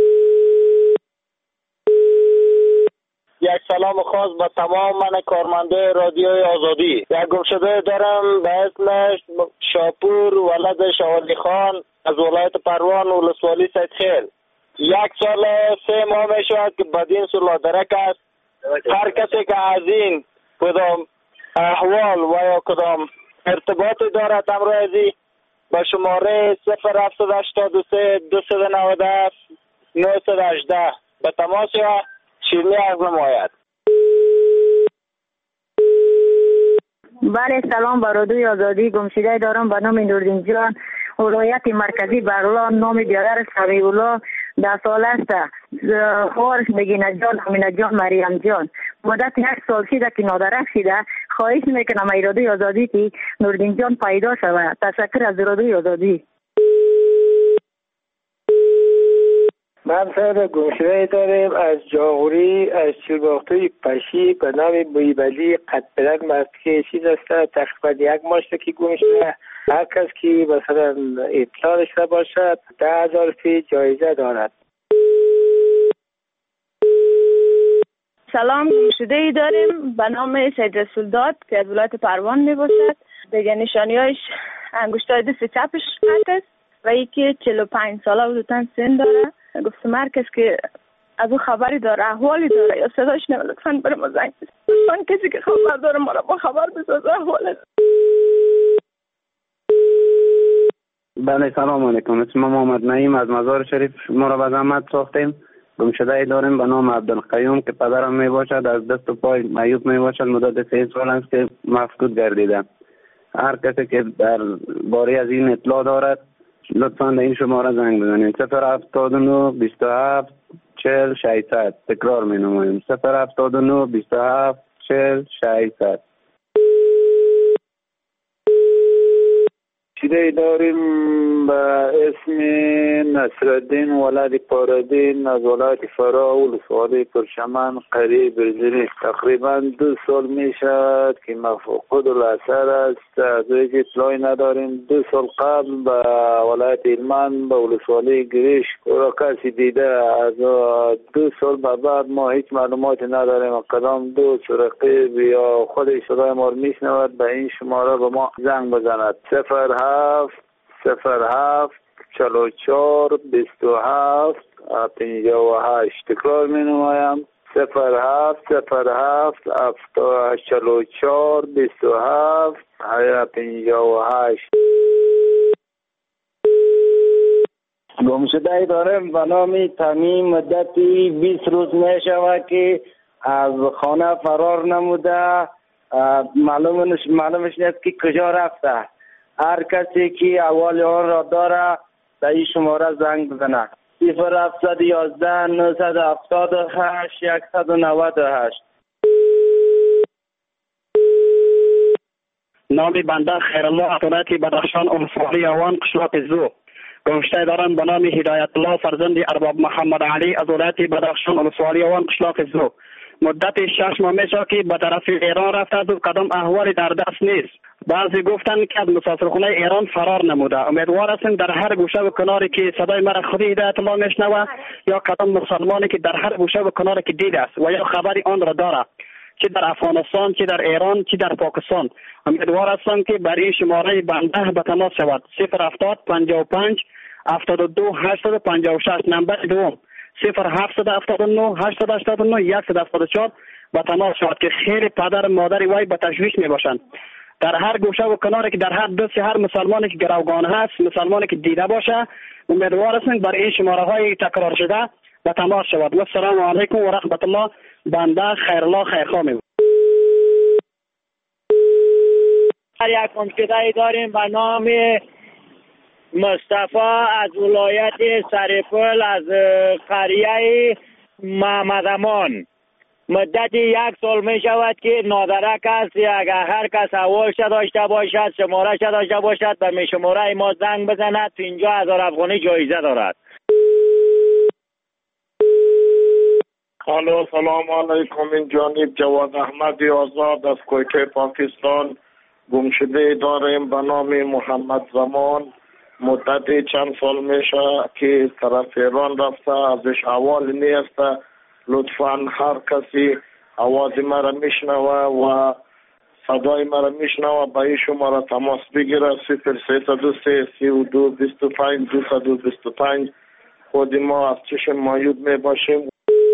یک سلام خاص به تمام من کارمنده رادیوی آزادی. یک گمشده دارم به اسمش شاپور ولد شوالی خان از ولایت پروان ولسوالی سیدخیل. 1 سال 3 ماه می شود که بدین سلادرک است. هر کسی که از این کدام احوال و یا کدام ارتباطی دارد امروزی به شماره 0783 297 918 به تماس یا شیرینی عرض نماید. بله سلام به رادیوی آزادی. گمشده دارم به نام نوردین جان، ولایت مرکزی بغلان، نام دیگر سمیع الله. 10 ساله است. خواهرش نگینه جان، امینه جان، مریم جان. مدت 8 سال شده که نادرک شده. خواهش میکنم ای رادیوی آزادی که نوردین جان پیدا شود. تشکر از رادیوی آزادی. من صاحب گمشده داریم از جاغوری از چوباختوی پشی به نام بویبلی قد پدک مرد چیز است. تقریبا 1 ماه که گمشده. هر کس که مثلا اطلاع داشته باشد 10,000 فی جایزه دارد. سلام، گمشده ای داریم به نام سید رسول داد که از ولایت پروان می باشد. دیگه نشانی‌هایش انگشتای دست چپش قطع است و یکی 45 ساله حدوداً سن داره. گفتم هر کس که از او خبری داره، احوالی داره یا صداش نمیاد لطفاً برام زنگ بزنه. کسی که خبر داره ما را با خبر بسازه احوال. بله سلام علیکم. اسم محمد نعیم از مزار شریف شما را به زحمت ساختیم. گمشده ای داریم به نام عبدالقیوم که پدرم می باشد، از دست و پای معیوب می باشد، مدت 3 سال است که مفقود گردیده. هر کسی که در باره از این اطلاع دارد لطفاً به این شماره زنگ بزنید. 079 27 40 600. تکرار می نماییم 079 27 40 600. چیزی داریم به اسم نصرالدین ولد پارادین از ولایت فرا ولسوالی پرچمن قریب برزیلی. تقریبا 2 سال می شود که مفقود الاثر است. از وی اطلاعی نداریم. 2 سال قبل به ولایت هلمند به ولسوالی گریش او کسی دیده. از 2 سال بعد ما هیچ معلوماتی نداریم. کدام دوست رقیب یا خودش صدای ما می شنود به این شماره به ما زنگ بزند. 07 44 27 58. تکرار می نمایم 07 44 27 58. گمشده ای دارم به نام تمیم. مدتی 20 روز می شود که از خانه فرار نموده. معلومش نیست که کجا رفته. هر کسی که احوال آن را داره به این شماره زنگ بزنه 0711 978 198. نامی بنده خیرالله از ولایت بدخشان ولسوالی اوان قشلاق زو. گمشته دارم به نام هدایت الله فرزند ارباب محمد علی از ولایت بدخشان ولسوالی اوان قشلاق زو. مدت 6 ماه میشه که به طرف ایران رفته و کدام احوالی در دست نیست. بعضی گفتن که از مسافرخانه ایران فرار نموده. امیدوار هستیم در هر گوشه و کناری که صدای مرا خودی هدایت الله میشنوه یا کدام مسلمانی که در هر گوشه و کناری که دیده است و یا خبری آن را داره، چه در افغانستان، چه در ایران، چه در پاکستان، امیدوار هستم که برای شماره بنده به تماس شود. 070 55 72 856. نمبر دوم 0779 889 174 به تماس شود که خیلی پدر مادر وای به تشویش می باشند. در هر گوشه و کناری که در هر دست هر مسلمانی که گروگان هست، مسلمانی که دیده باشه، امیدوار هستم برای این شماره های تکرار شده به تماس شود. و السلام علیکم و رحمت الله. بنده خیرالله خیرخواه می. یک گمشده داریم به نام مصطفی از ولایت سرپل از قریه محمد امان. مدت 1 سال می شود که نادرک است. اگر هر کس احوالش داشته باشد، شماره‌اش داشته باشد، به شماره ما زنگ بزند. 50,000 افغانی جایزه دارد. الو، سلام علیکم. این جانب جواد احمد آزاد از کویته پاکستان. گمشده داریم به نام محمد زمان. مدت چند سال میشه که طرف ایران رفته، ازش احوال نیست. لطفاً هر کسی آواز مرا میشنوه و صدای مرا میشنوه به این شماره تماس بگیره. 0303 32 25 225. خود ما از چشم مایوب میباشیم.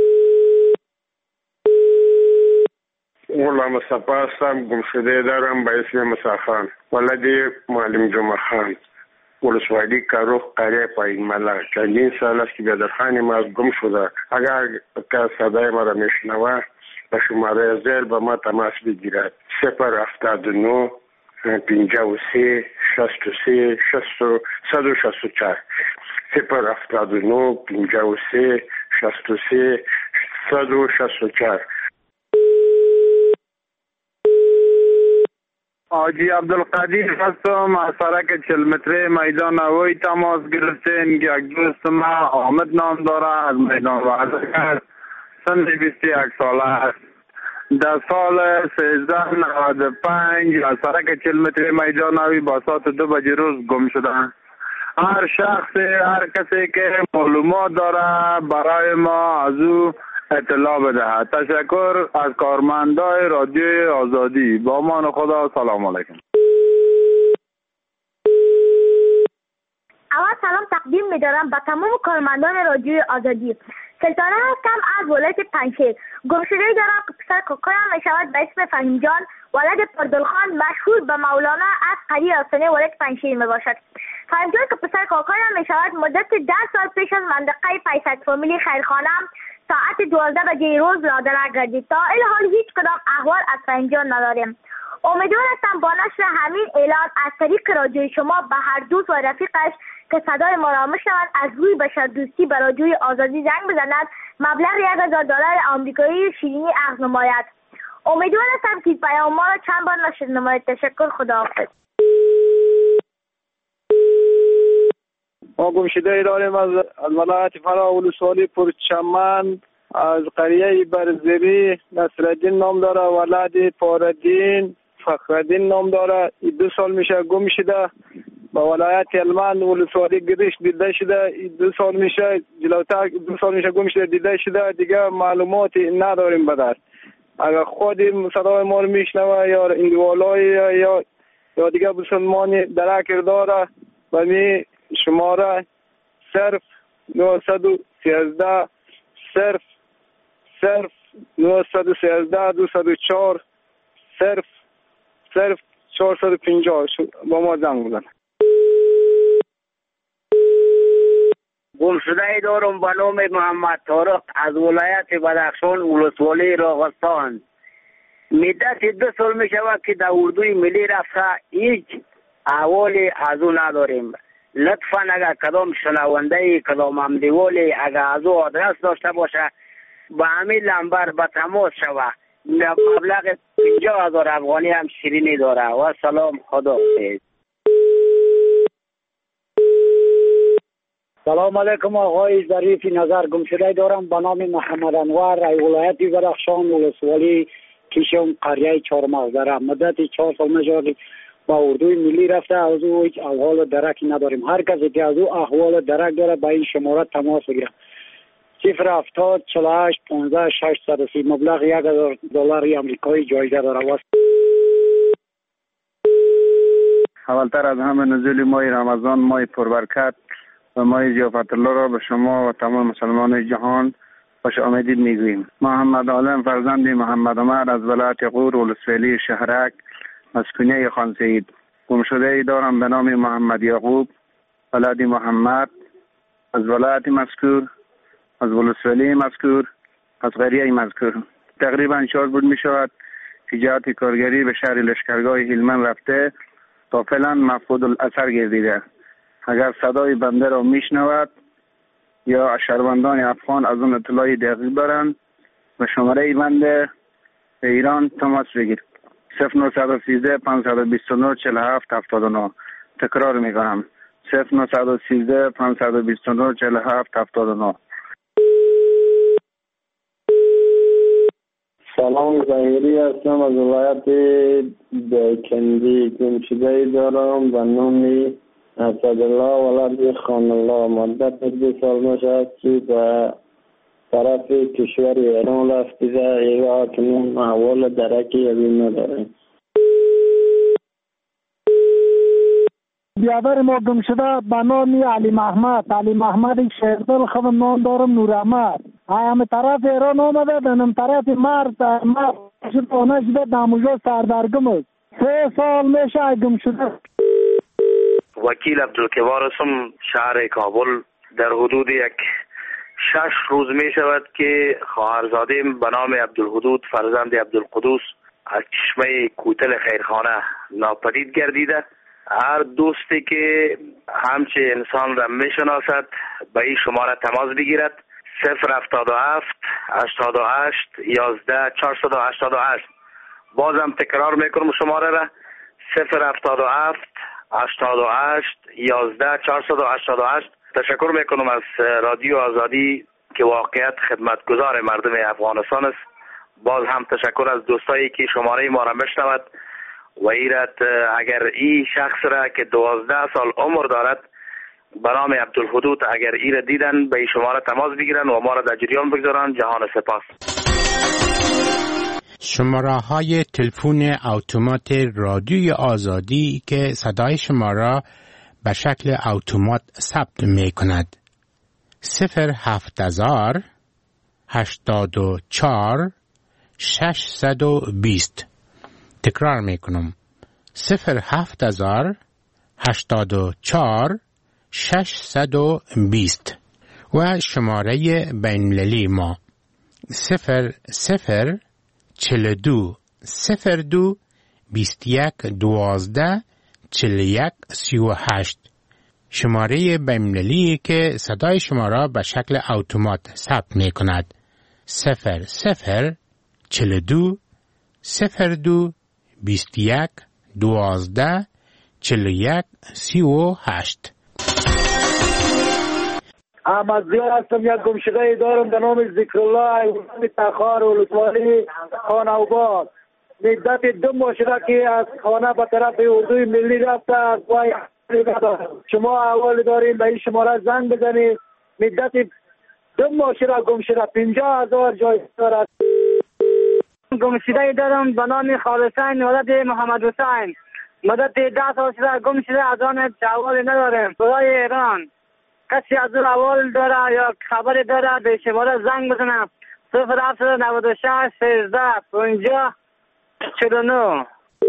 غلام مصطفی هستم. گمشده دارم به اسم مساخان، ولد معلم جمعه خان، ولسوالی کاروخ قریه پایین ملا. چندین سال است که بیادرخانی ما گم شده. اگر که صدای ما را میشنوه به شماره زیر به ما تماس بگیرد. 079 53 63 164 079 53 63 164. آجی عبدالقدیر هستم از سرک 40 متره میدان هوایی تماس گرفتین. یک دوست ما حامد نام داره، از میدان وعده، سن 21 ساله است. در سال 1395 از سرک 40 متره میدان هوایی با ساعت 2 بجه روز گم شده. هر شخص، هر کسی که معلومات داره برای ما از او اطلاع بده. تشکر از کارمندای رادیوی آزادی. با امان خدا. سلام علیکم. اول سلام تقدیم می‌دارم به تمام کارمندان رادیوی آزادی. سلطانه هستم از ولایت پنجشیر. گمشده‌ای دارم که پسر کاکایم میشود به اسم فهیم جان، ولد پردلخان، مشهور به مولانا از قریه آستانه ولایت پنجشیر میباشد. فهیم جان که پسر کاکایم میشود مدت 10 سال پیش از منطقه پیسک فامیلی خیرخانم ساعت 12 بجه روز لادرک گردید. تا این حال هیچ کدام احوال از فهیم جان نداریم. امیدوار هستم با نشر همین اعلان از طریق رادیوی شما به هر دوست و رفیقش که صدای ما را میشنوند از روی بشردوستی به رادیوی آزادی زنگ بزند، مبلغ $1000 آمریکایی شیرینی عرض نماید. امیدوار هستم که پیام ما را چند بار نشر نماید. تشکر. خداحافظ. ما گمشده داریم از ولایت فرا ولسوالی پرچمن، از قریه برزری. نصرالدین نام داره، ولد پاردین. فخردین نام داره. 2 سال میشه گم شده. با ولایت هلمند ولسوالی گریش دیده شده. 2 سال میشه جلوتر 2 سال میشه گم شده دیده شده. دیگه معلوماتی نداریم به دست. اگر خودی صدای ما رو میشنوه یا اندوالای یا دیگه مسلمانی درک داره و می شماره 0913 913 204 450 با ما زنگ بزن. گمشده دارم به نام محمد طارق از ولایت بدخشان ولسوالی راغستان. مدت 2 سال می شود که در اردوی ملی رفته، هیچ احوالی از او نداریم. لطفاً اگر کدام شنونده کدام همدیوالی اگر از او آدرس داشته باشه به همین لمبر به تماس شوه. مبلغ 50,000 افغانی هم شیرینی داره. و سلام. خداحافظ. سلام علیکم آقای ظریف نظر. گمشده دارم به نام محمد انور، ای ولایت بدخشان ولسوالی کیشم قریه چهارمغزره. مدت 4 سال میشه با اردوی ملی رفته، از او هیچ احوال درکی نداریم. هر کسی که از او احوال درک داره به این شماره تماس بگیره. 070 48 15 630. مبلغ $1000 آمریکایی جایزه داره. اولتر از همه نزول ماه رمضان، ماه پربرکت و ماه ضیافت الله را به شما و تمام مسلمان جهان خوش آمدید میگوییم. محمد عالم فرزند محمد عمر از ولایت غور ولسوالی شهرک مسکونی خان سعید. گمشده دارم به نام محمد یعقوب ولد محمد از ولایت مذکور، از ولسوالی مذکور، از قریه مذکور. تقریبا 4 بود می شود که جهت کارگری به شهر لشکرگاه هلمند رفته تا فعلا مفقود الاثر گردیده. اگر صدای بنده را میشنود یا شهروندان افغان از اون اطلاعی دقیق دارند و شماره بند ایران تماس بگیر 0913 529 47 79. تکرار میکنم 0913 529 47 79. سلام ظاهری هستم از ولایت دایکندی. گمشده دارم به نام اسدالله ولد خان الله. مدت 2 سال میشه است که به طرف کشور ایران رفتیده. ایران اکنون احوال درکی ابی نداریم. بیادر ما گم شده به نام علی محمد شیردل خودم نام دارم نور احمد. همه طرف ایران آمده دنم طرف مرد شده شده داموجا سردرگم است. 3 سال میشه گم شده. وکیل عبدالکبار هستم شهر کابل. در حدود 6 روز می شود که خواهرزادیم به نام عبدالحدود فرزند عبدالقدوس از چشمه کوتل خیرخانه ناپدید گردیده. هر دوستی که همچه انسان را می شناسد به این شماره تماس بگیرد 077 88 11 488. بازم تکرار میکنم شماره را 077 88 11 488. تشکر میکنم از رادیو آزادی که واقعیت خدمتگزار مردم افغانستان است. باز هم تشکر از دوستایی که شماره ما را بشنود و ایرت اگر این شخص را که 12 سال عمر دارد به نام عبدالحدود اگر ای را دیدن به این شماره تماس بگیرن و ما را در جریان بگذارن. جهان سپاس. شماره های تلفن اتومات رادیوی آزادی که صدای شما را به شکل اتومات ثبت می کند 07000 84 620. تکرار می کنم 07000 84 620 و شماره بین‌المللی ما 0042 02 21 12 41 38. شماره بین‌المللی که صدای شما را به شکل اتومات ثبت می کند 0042 02 21 12 41 38. احمد زیاد هستم. یک گمشده دارم به نام ذکرالله ایوان تخار ولسوالی خانوباد. مدت 2 ماه شده که از خانه به طرف اردوی ملی رفته. از وای شما احوال داریم به این شماره زنگ بزنید. مدت 2 ماه شده گمشده 50,000 جای دارد. گمشده دارم به نام خالصین ولد محمد حسین. مدت 10 سال شده گم شده. از آن احوال نداریم. برای ایران کسی از اون احوال داره یا خبری داره به شماره زنگ بزنم 0796 13 50 49.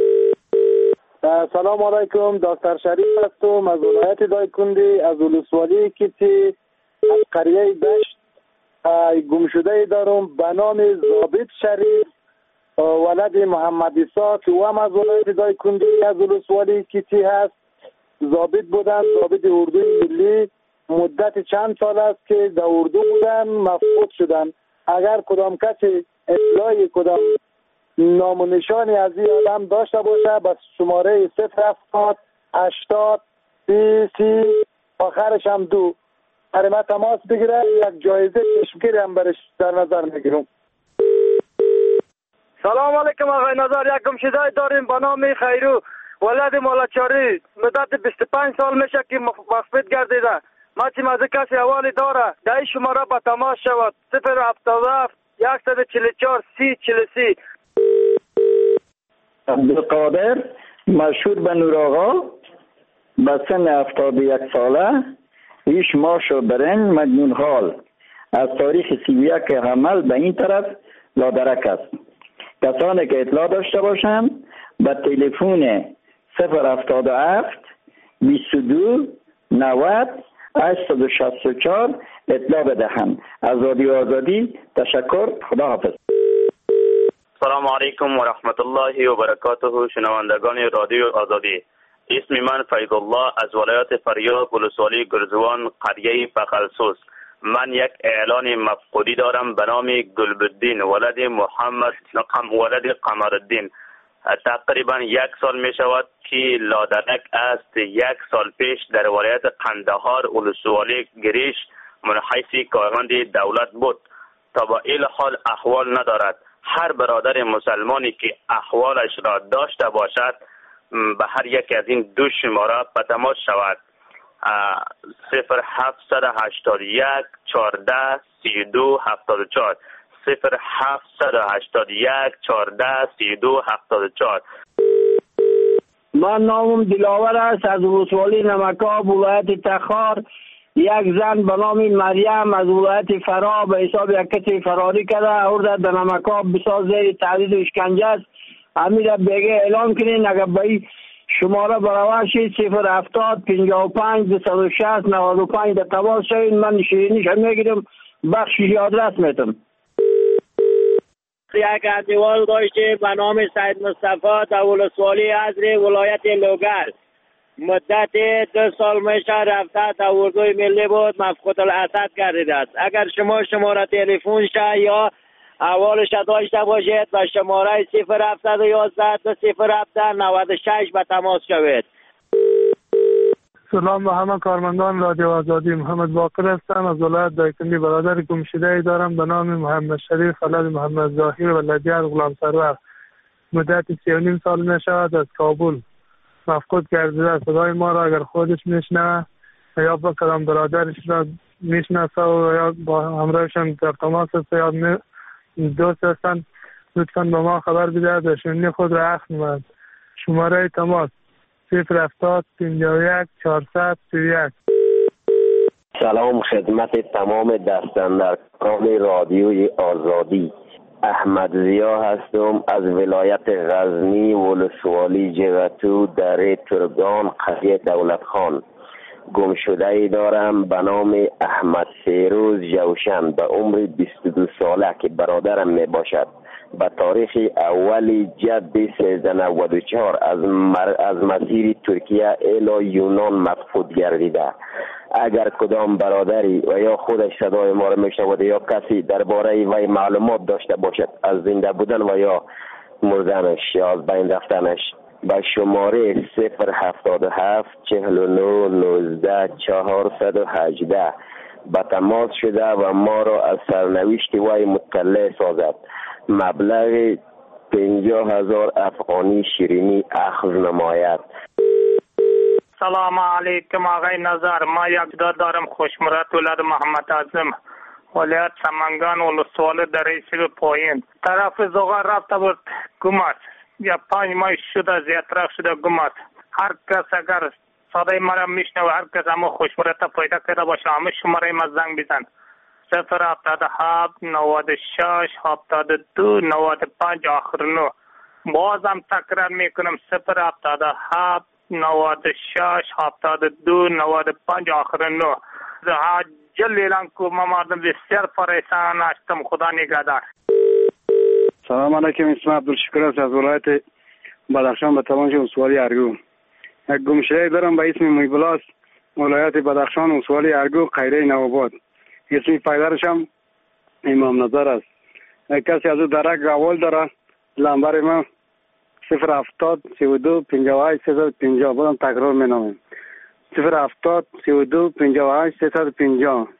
سلام علیکم. دکتر شریف هستم از ولایت دایکندی از ولسوالی کیتی از قریه دشت. گمشده دارم به نام ضابط شریف ولد محمد عیسی که او هم از ولایت دایکندی از ولسوالی کیتی هست. ضابط بودن، ضابط اردوی ملی. مدت چند سال است که در اردو بودن مفقود شدن. اگر کدام کسی اطلاعی کدام نام و نشانی از این آدم داشته باشه بس شماره 070 80 30 آخرش هم 2 برای تماس بگیره. یک جایزه چشمگیری هم برش در نظر میگیرم. سلام علیکم آقای نظر. یک گمشده داریم به نام خیرو ولد مالچاری. مدت 25 سال میشه که مفقود گردیده. ماچی از کسی حوالی داره در شماره به تماس شود 077 144 30 43. عبدالقادر مشهور به نور آقا به سن 71 ساله. ایش ماشو برن مجنون حال از تاریخ 31 حمل به این طرف لادرک است. کسانی که اطلاع داشته باشند به تلفن 077 22 90 864 اطلاع بدهند. از رادیو آزادی تشکر. خدا حافظ. سلام علیکم و رحمت الله و برکاته. شنوندگان رادیو آزادی، اسم من فیض الله از ولایت فاریاب ولسوالی گرزوان قریه فخلسوس. من یک اعلان مفقودی دارم به نام گلبدین ولد محمد ولد قمرالدین. تقریبا 1 سال می شود که لادرک است. 1 سال پیش در ولایت قندهار ولسوالی گریش منحیث کارمند دولت بود. تا با این حال احوال ندارد. هر برادر مسلمانی که احوالش را داشته باشد به هر یک از این 2 شماره به تماس شود. 0781 14 32 74 0781 14 32 74. من نامم دلاور است از ولسوالی نمکاب ولایت تخار. یک زن به نام مریم از ولایت فرا به حساب یک کسی فراری کرده آورده در نمکاب بسیار زیر تهدید و اشکنجه است. امیر بیگه اعلام کنین اگر به شماره برابر شید 070 55 260 95 در تماس شوید. من شیرینیش میگیرم بخش آدرس میتم. یک احتمال داشته به نام سید مصطفی در ولسوالی ازری ولایت لوگر. مدت 2 سال میشه رفته تا اردوی ملی بود مفقود الاسد گردیده است. اگر شما شماره تلفن شه یا احوالش داشته باشید با شماره 0711 207 96 به تماس شوید. سلام به همه کارمندان رادیو آزادی. محمد باقر هستم از ولایت دایکنی. برادر گمشده دارم به نام محمد شریف ولد محمد ظاهر ولدیار غلام سرور. مدت 3.5 سال می شود از کابل مفقود گردیده. صدای ما را اگر خودش میشنوه یا با کدام برادرش را میشناسه و یا با همراهشان در تماس است یا دوست هستند لطفاً به ما خبر بده تا شنونی خود را عقد نماید. شماره تماس 070 51 400 31. سلام خدمت تمام دستاندرکان رادیوی آزادی. احمد ضیا هستم از ولایت غزنی ولسوالی جغتو دره ترگان قریه دولت خان. گمشده دارم به نام احمد فیروز جوشن به عمر 22 ساله که برادرم می باشد. به تاریخ اول جد 1394 از مسیر ترکیه الی یونان مفقود گردیده. اگر کدام برادری و یا خودش صدای ما را میشنود یا کسی درباره وی معلومات داشته باشد از زنده بودن و یا مردنش یا از بین رفتنش به شماره 077 49 19 418 به تماس شده و ما را از سرنوشت وی مطلع سازد. مبلغ 50,000 افغانی شیرینی اخذ نماید. سلام علیکم آقای نظر. ما یک دارم خوشمرد ولد محمد اعظم ولایت سمنگان ولسوالی دریچه پایین طرف زغار رفته بود گمت یا 5 ماه شده زیادتر شده گمت. هر کس اگر صدای مرا میشنوه هر کس همه خوشمرد پیدا کرده باشه همه شماره ما زنگ بزن 077 96 72 95 آخر 9. بازم تکرار میکنم 077 96 72 95 آخر 9. جل اعلان کو ما مردم بسیار پریشان هستم. خدا نگهدار. سلام علیکم. اسم عبدالشکر است از ولایت بدخشان به تمام ولسوالی ارگو. یک گمشده دارم به اسم مویبلاس ولایت بدخشان ولسوالی ارگو قیره نوآباد. اسم پدرش هم امام نظر است. کسی از او درک اول داره لنبر ما 070 32 58 350. بازم تکرار مینامم 070 32 58 350.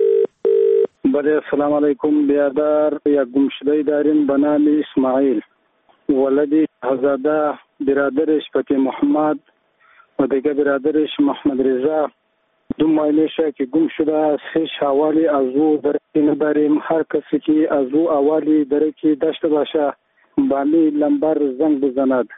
بله السلام علیکم بیادر. یک گمشده داریم به نام اسماعیل ولدی هزاده برادرش پتی محمد و دیگه برادرش محمد رضا. 2 ماه میشه که گم شده است. هیچ حوالی از او درکی نداریم. هر کسی که از او حوالی درکی داشته باشه به می لنبر زنگ بزند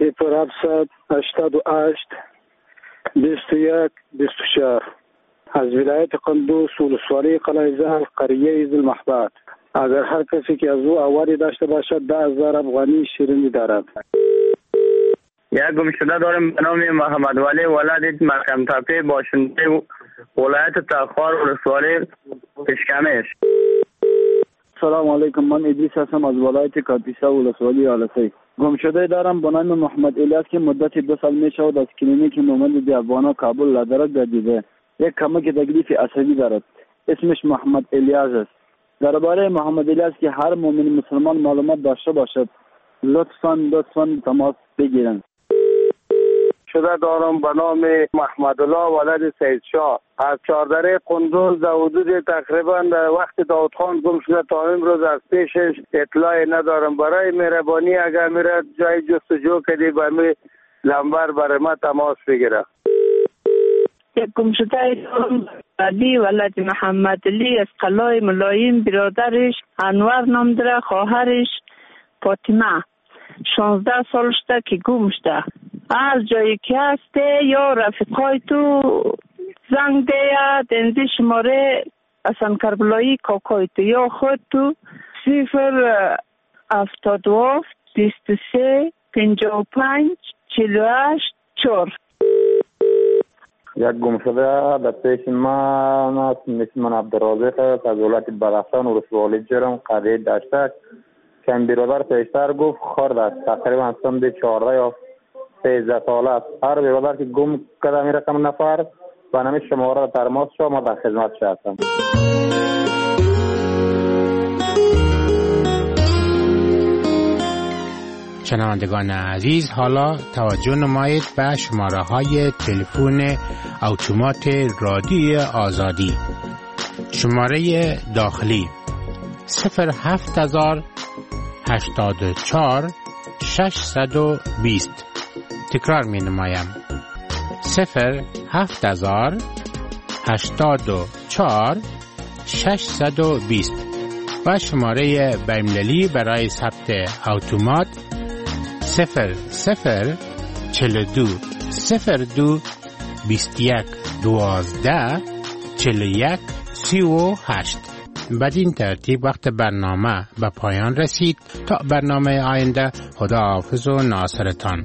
078 21 24 از ولایت قندوز ولسوالی قلعه زهر قریه ذوالمحبت. اگر هر کسی که از او حوالی داشته باشد 10,000 افغانی شیرینی دارد. یک گمشده دارم به نام محمد ولی ولد مقام تپه باشنده ولایت تخار ولسوالی پشکمش. سلام علیکم. من ادریس هستم از ولایت کاپیسا ولسوالی آلسی. گمشده دارم به نام محمد الیاس که مدت 2 سال می شود از کلینیک نومند دیابانا کابل لادرک گردیده. یک کمک تکلیف عصبی دارد. اسمش محمد الیاس است. درباره محمد الیاس که هر مؤمن مسلمان معلومات داشته باشد لطفاً تماس بگیرند. شده دارم به نام محمد الله ولد سید شاه از چهاردره قندوز در حدود تقریبا در وقت داود خان گم شده تا امروز از پیشش اطلاعی ندارم. برای مهربانی اگر میره جای جستجو کردی به می لنبر برای ما تماس بگیره. گم شده علی ولد محمد علی از قلای ملایم، برادرش انور نام داره، خواهرش فاطمه 16 سال شده که گم شده. هر جایی که هسته یا رفیقای تو زنگ ده یا دنده شماره اصلا کربلایی کاکای تو یا خود تو 072 23 55 48 4. یک گم شده در پیش من است. اسم من عبدالرازق است از ولایت بدخشان ولسوالی جرم قریه دشتک. که این برادر پیشتر گفت خرد است، تقریبا سن 14 یا 13 ساله است. هر برادر که گم کرده می رقم نفر و نمی شماره ترماس شو ما در خدمت هستم. شنوندگان عزیز، حالا توجه نمایید به شماره های تلفن اتومات رادیوی آزادی. شماره داخلی 07084 620. تکرار می نمایم 07084 620. و شماره بین‌المللی برای ثبت اتومات 0042 02 21 12 41 38. بدین ترتیب وقت برنامه به پایان رسید. تا برنامه آینده، خداحافظ و ناصرتان.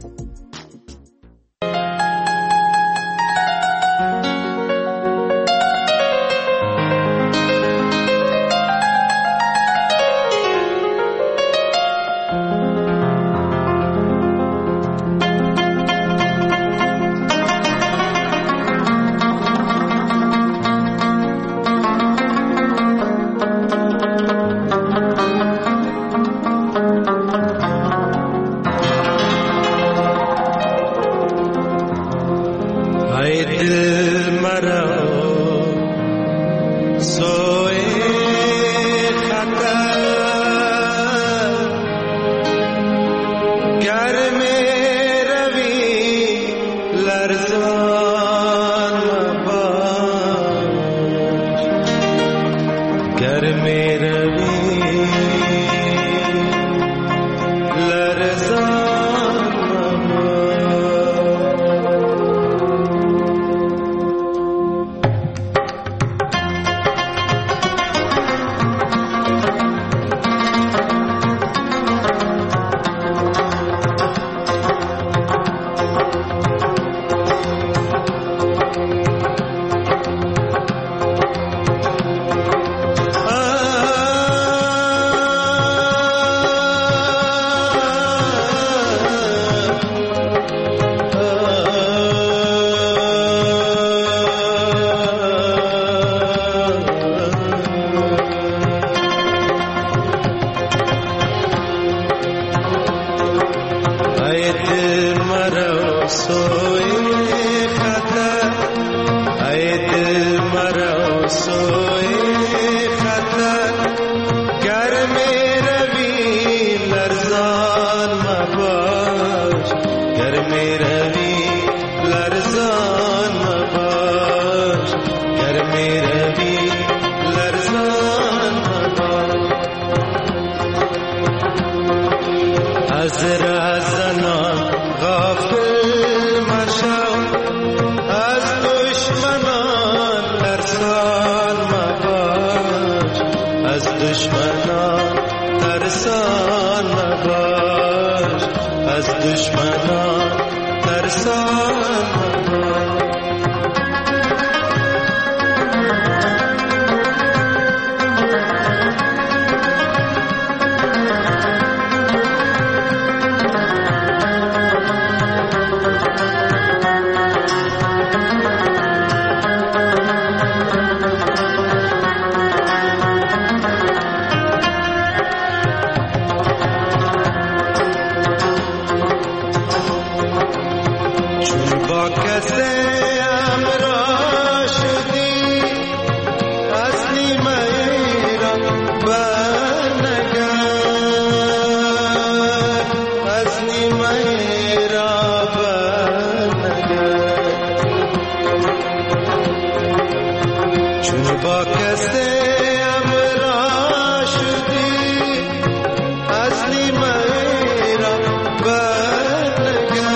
با کسی امرا شدی اصلی میرا برنگه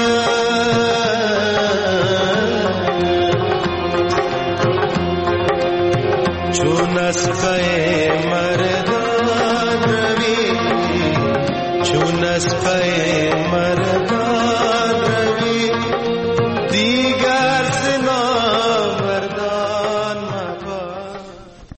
چون از پای مردان روی چون از پای مردان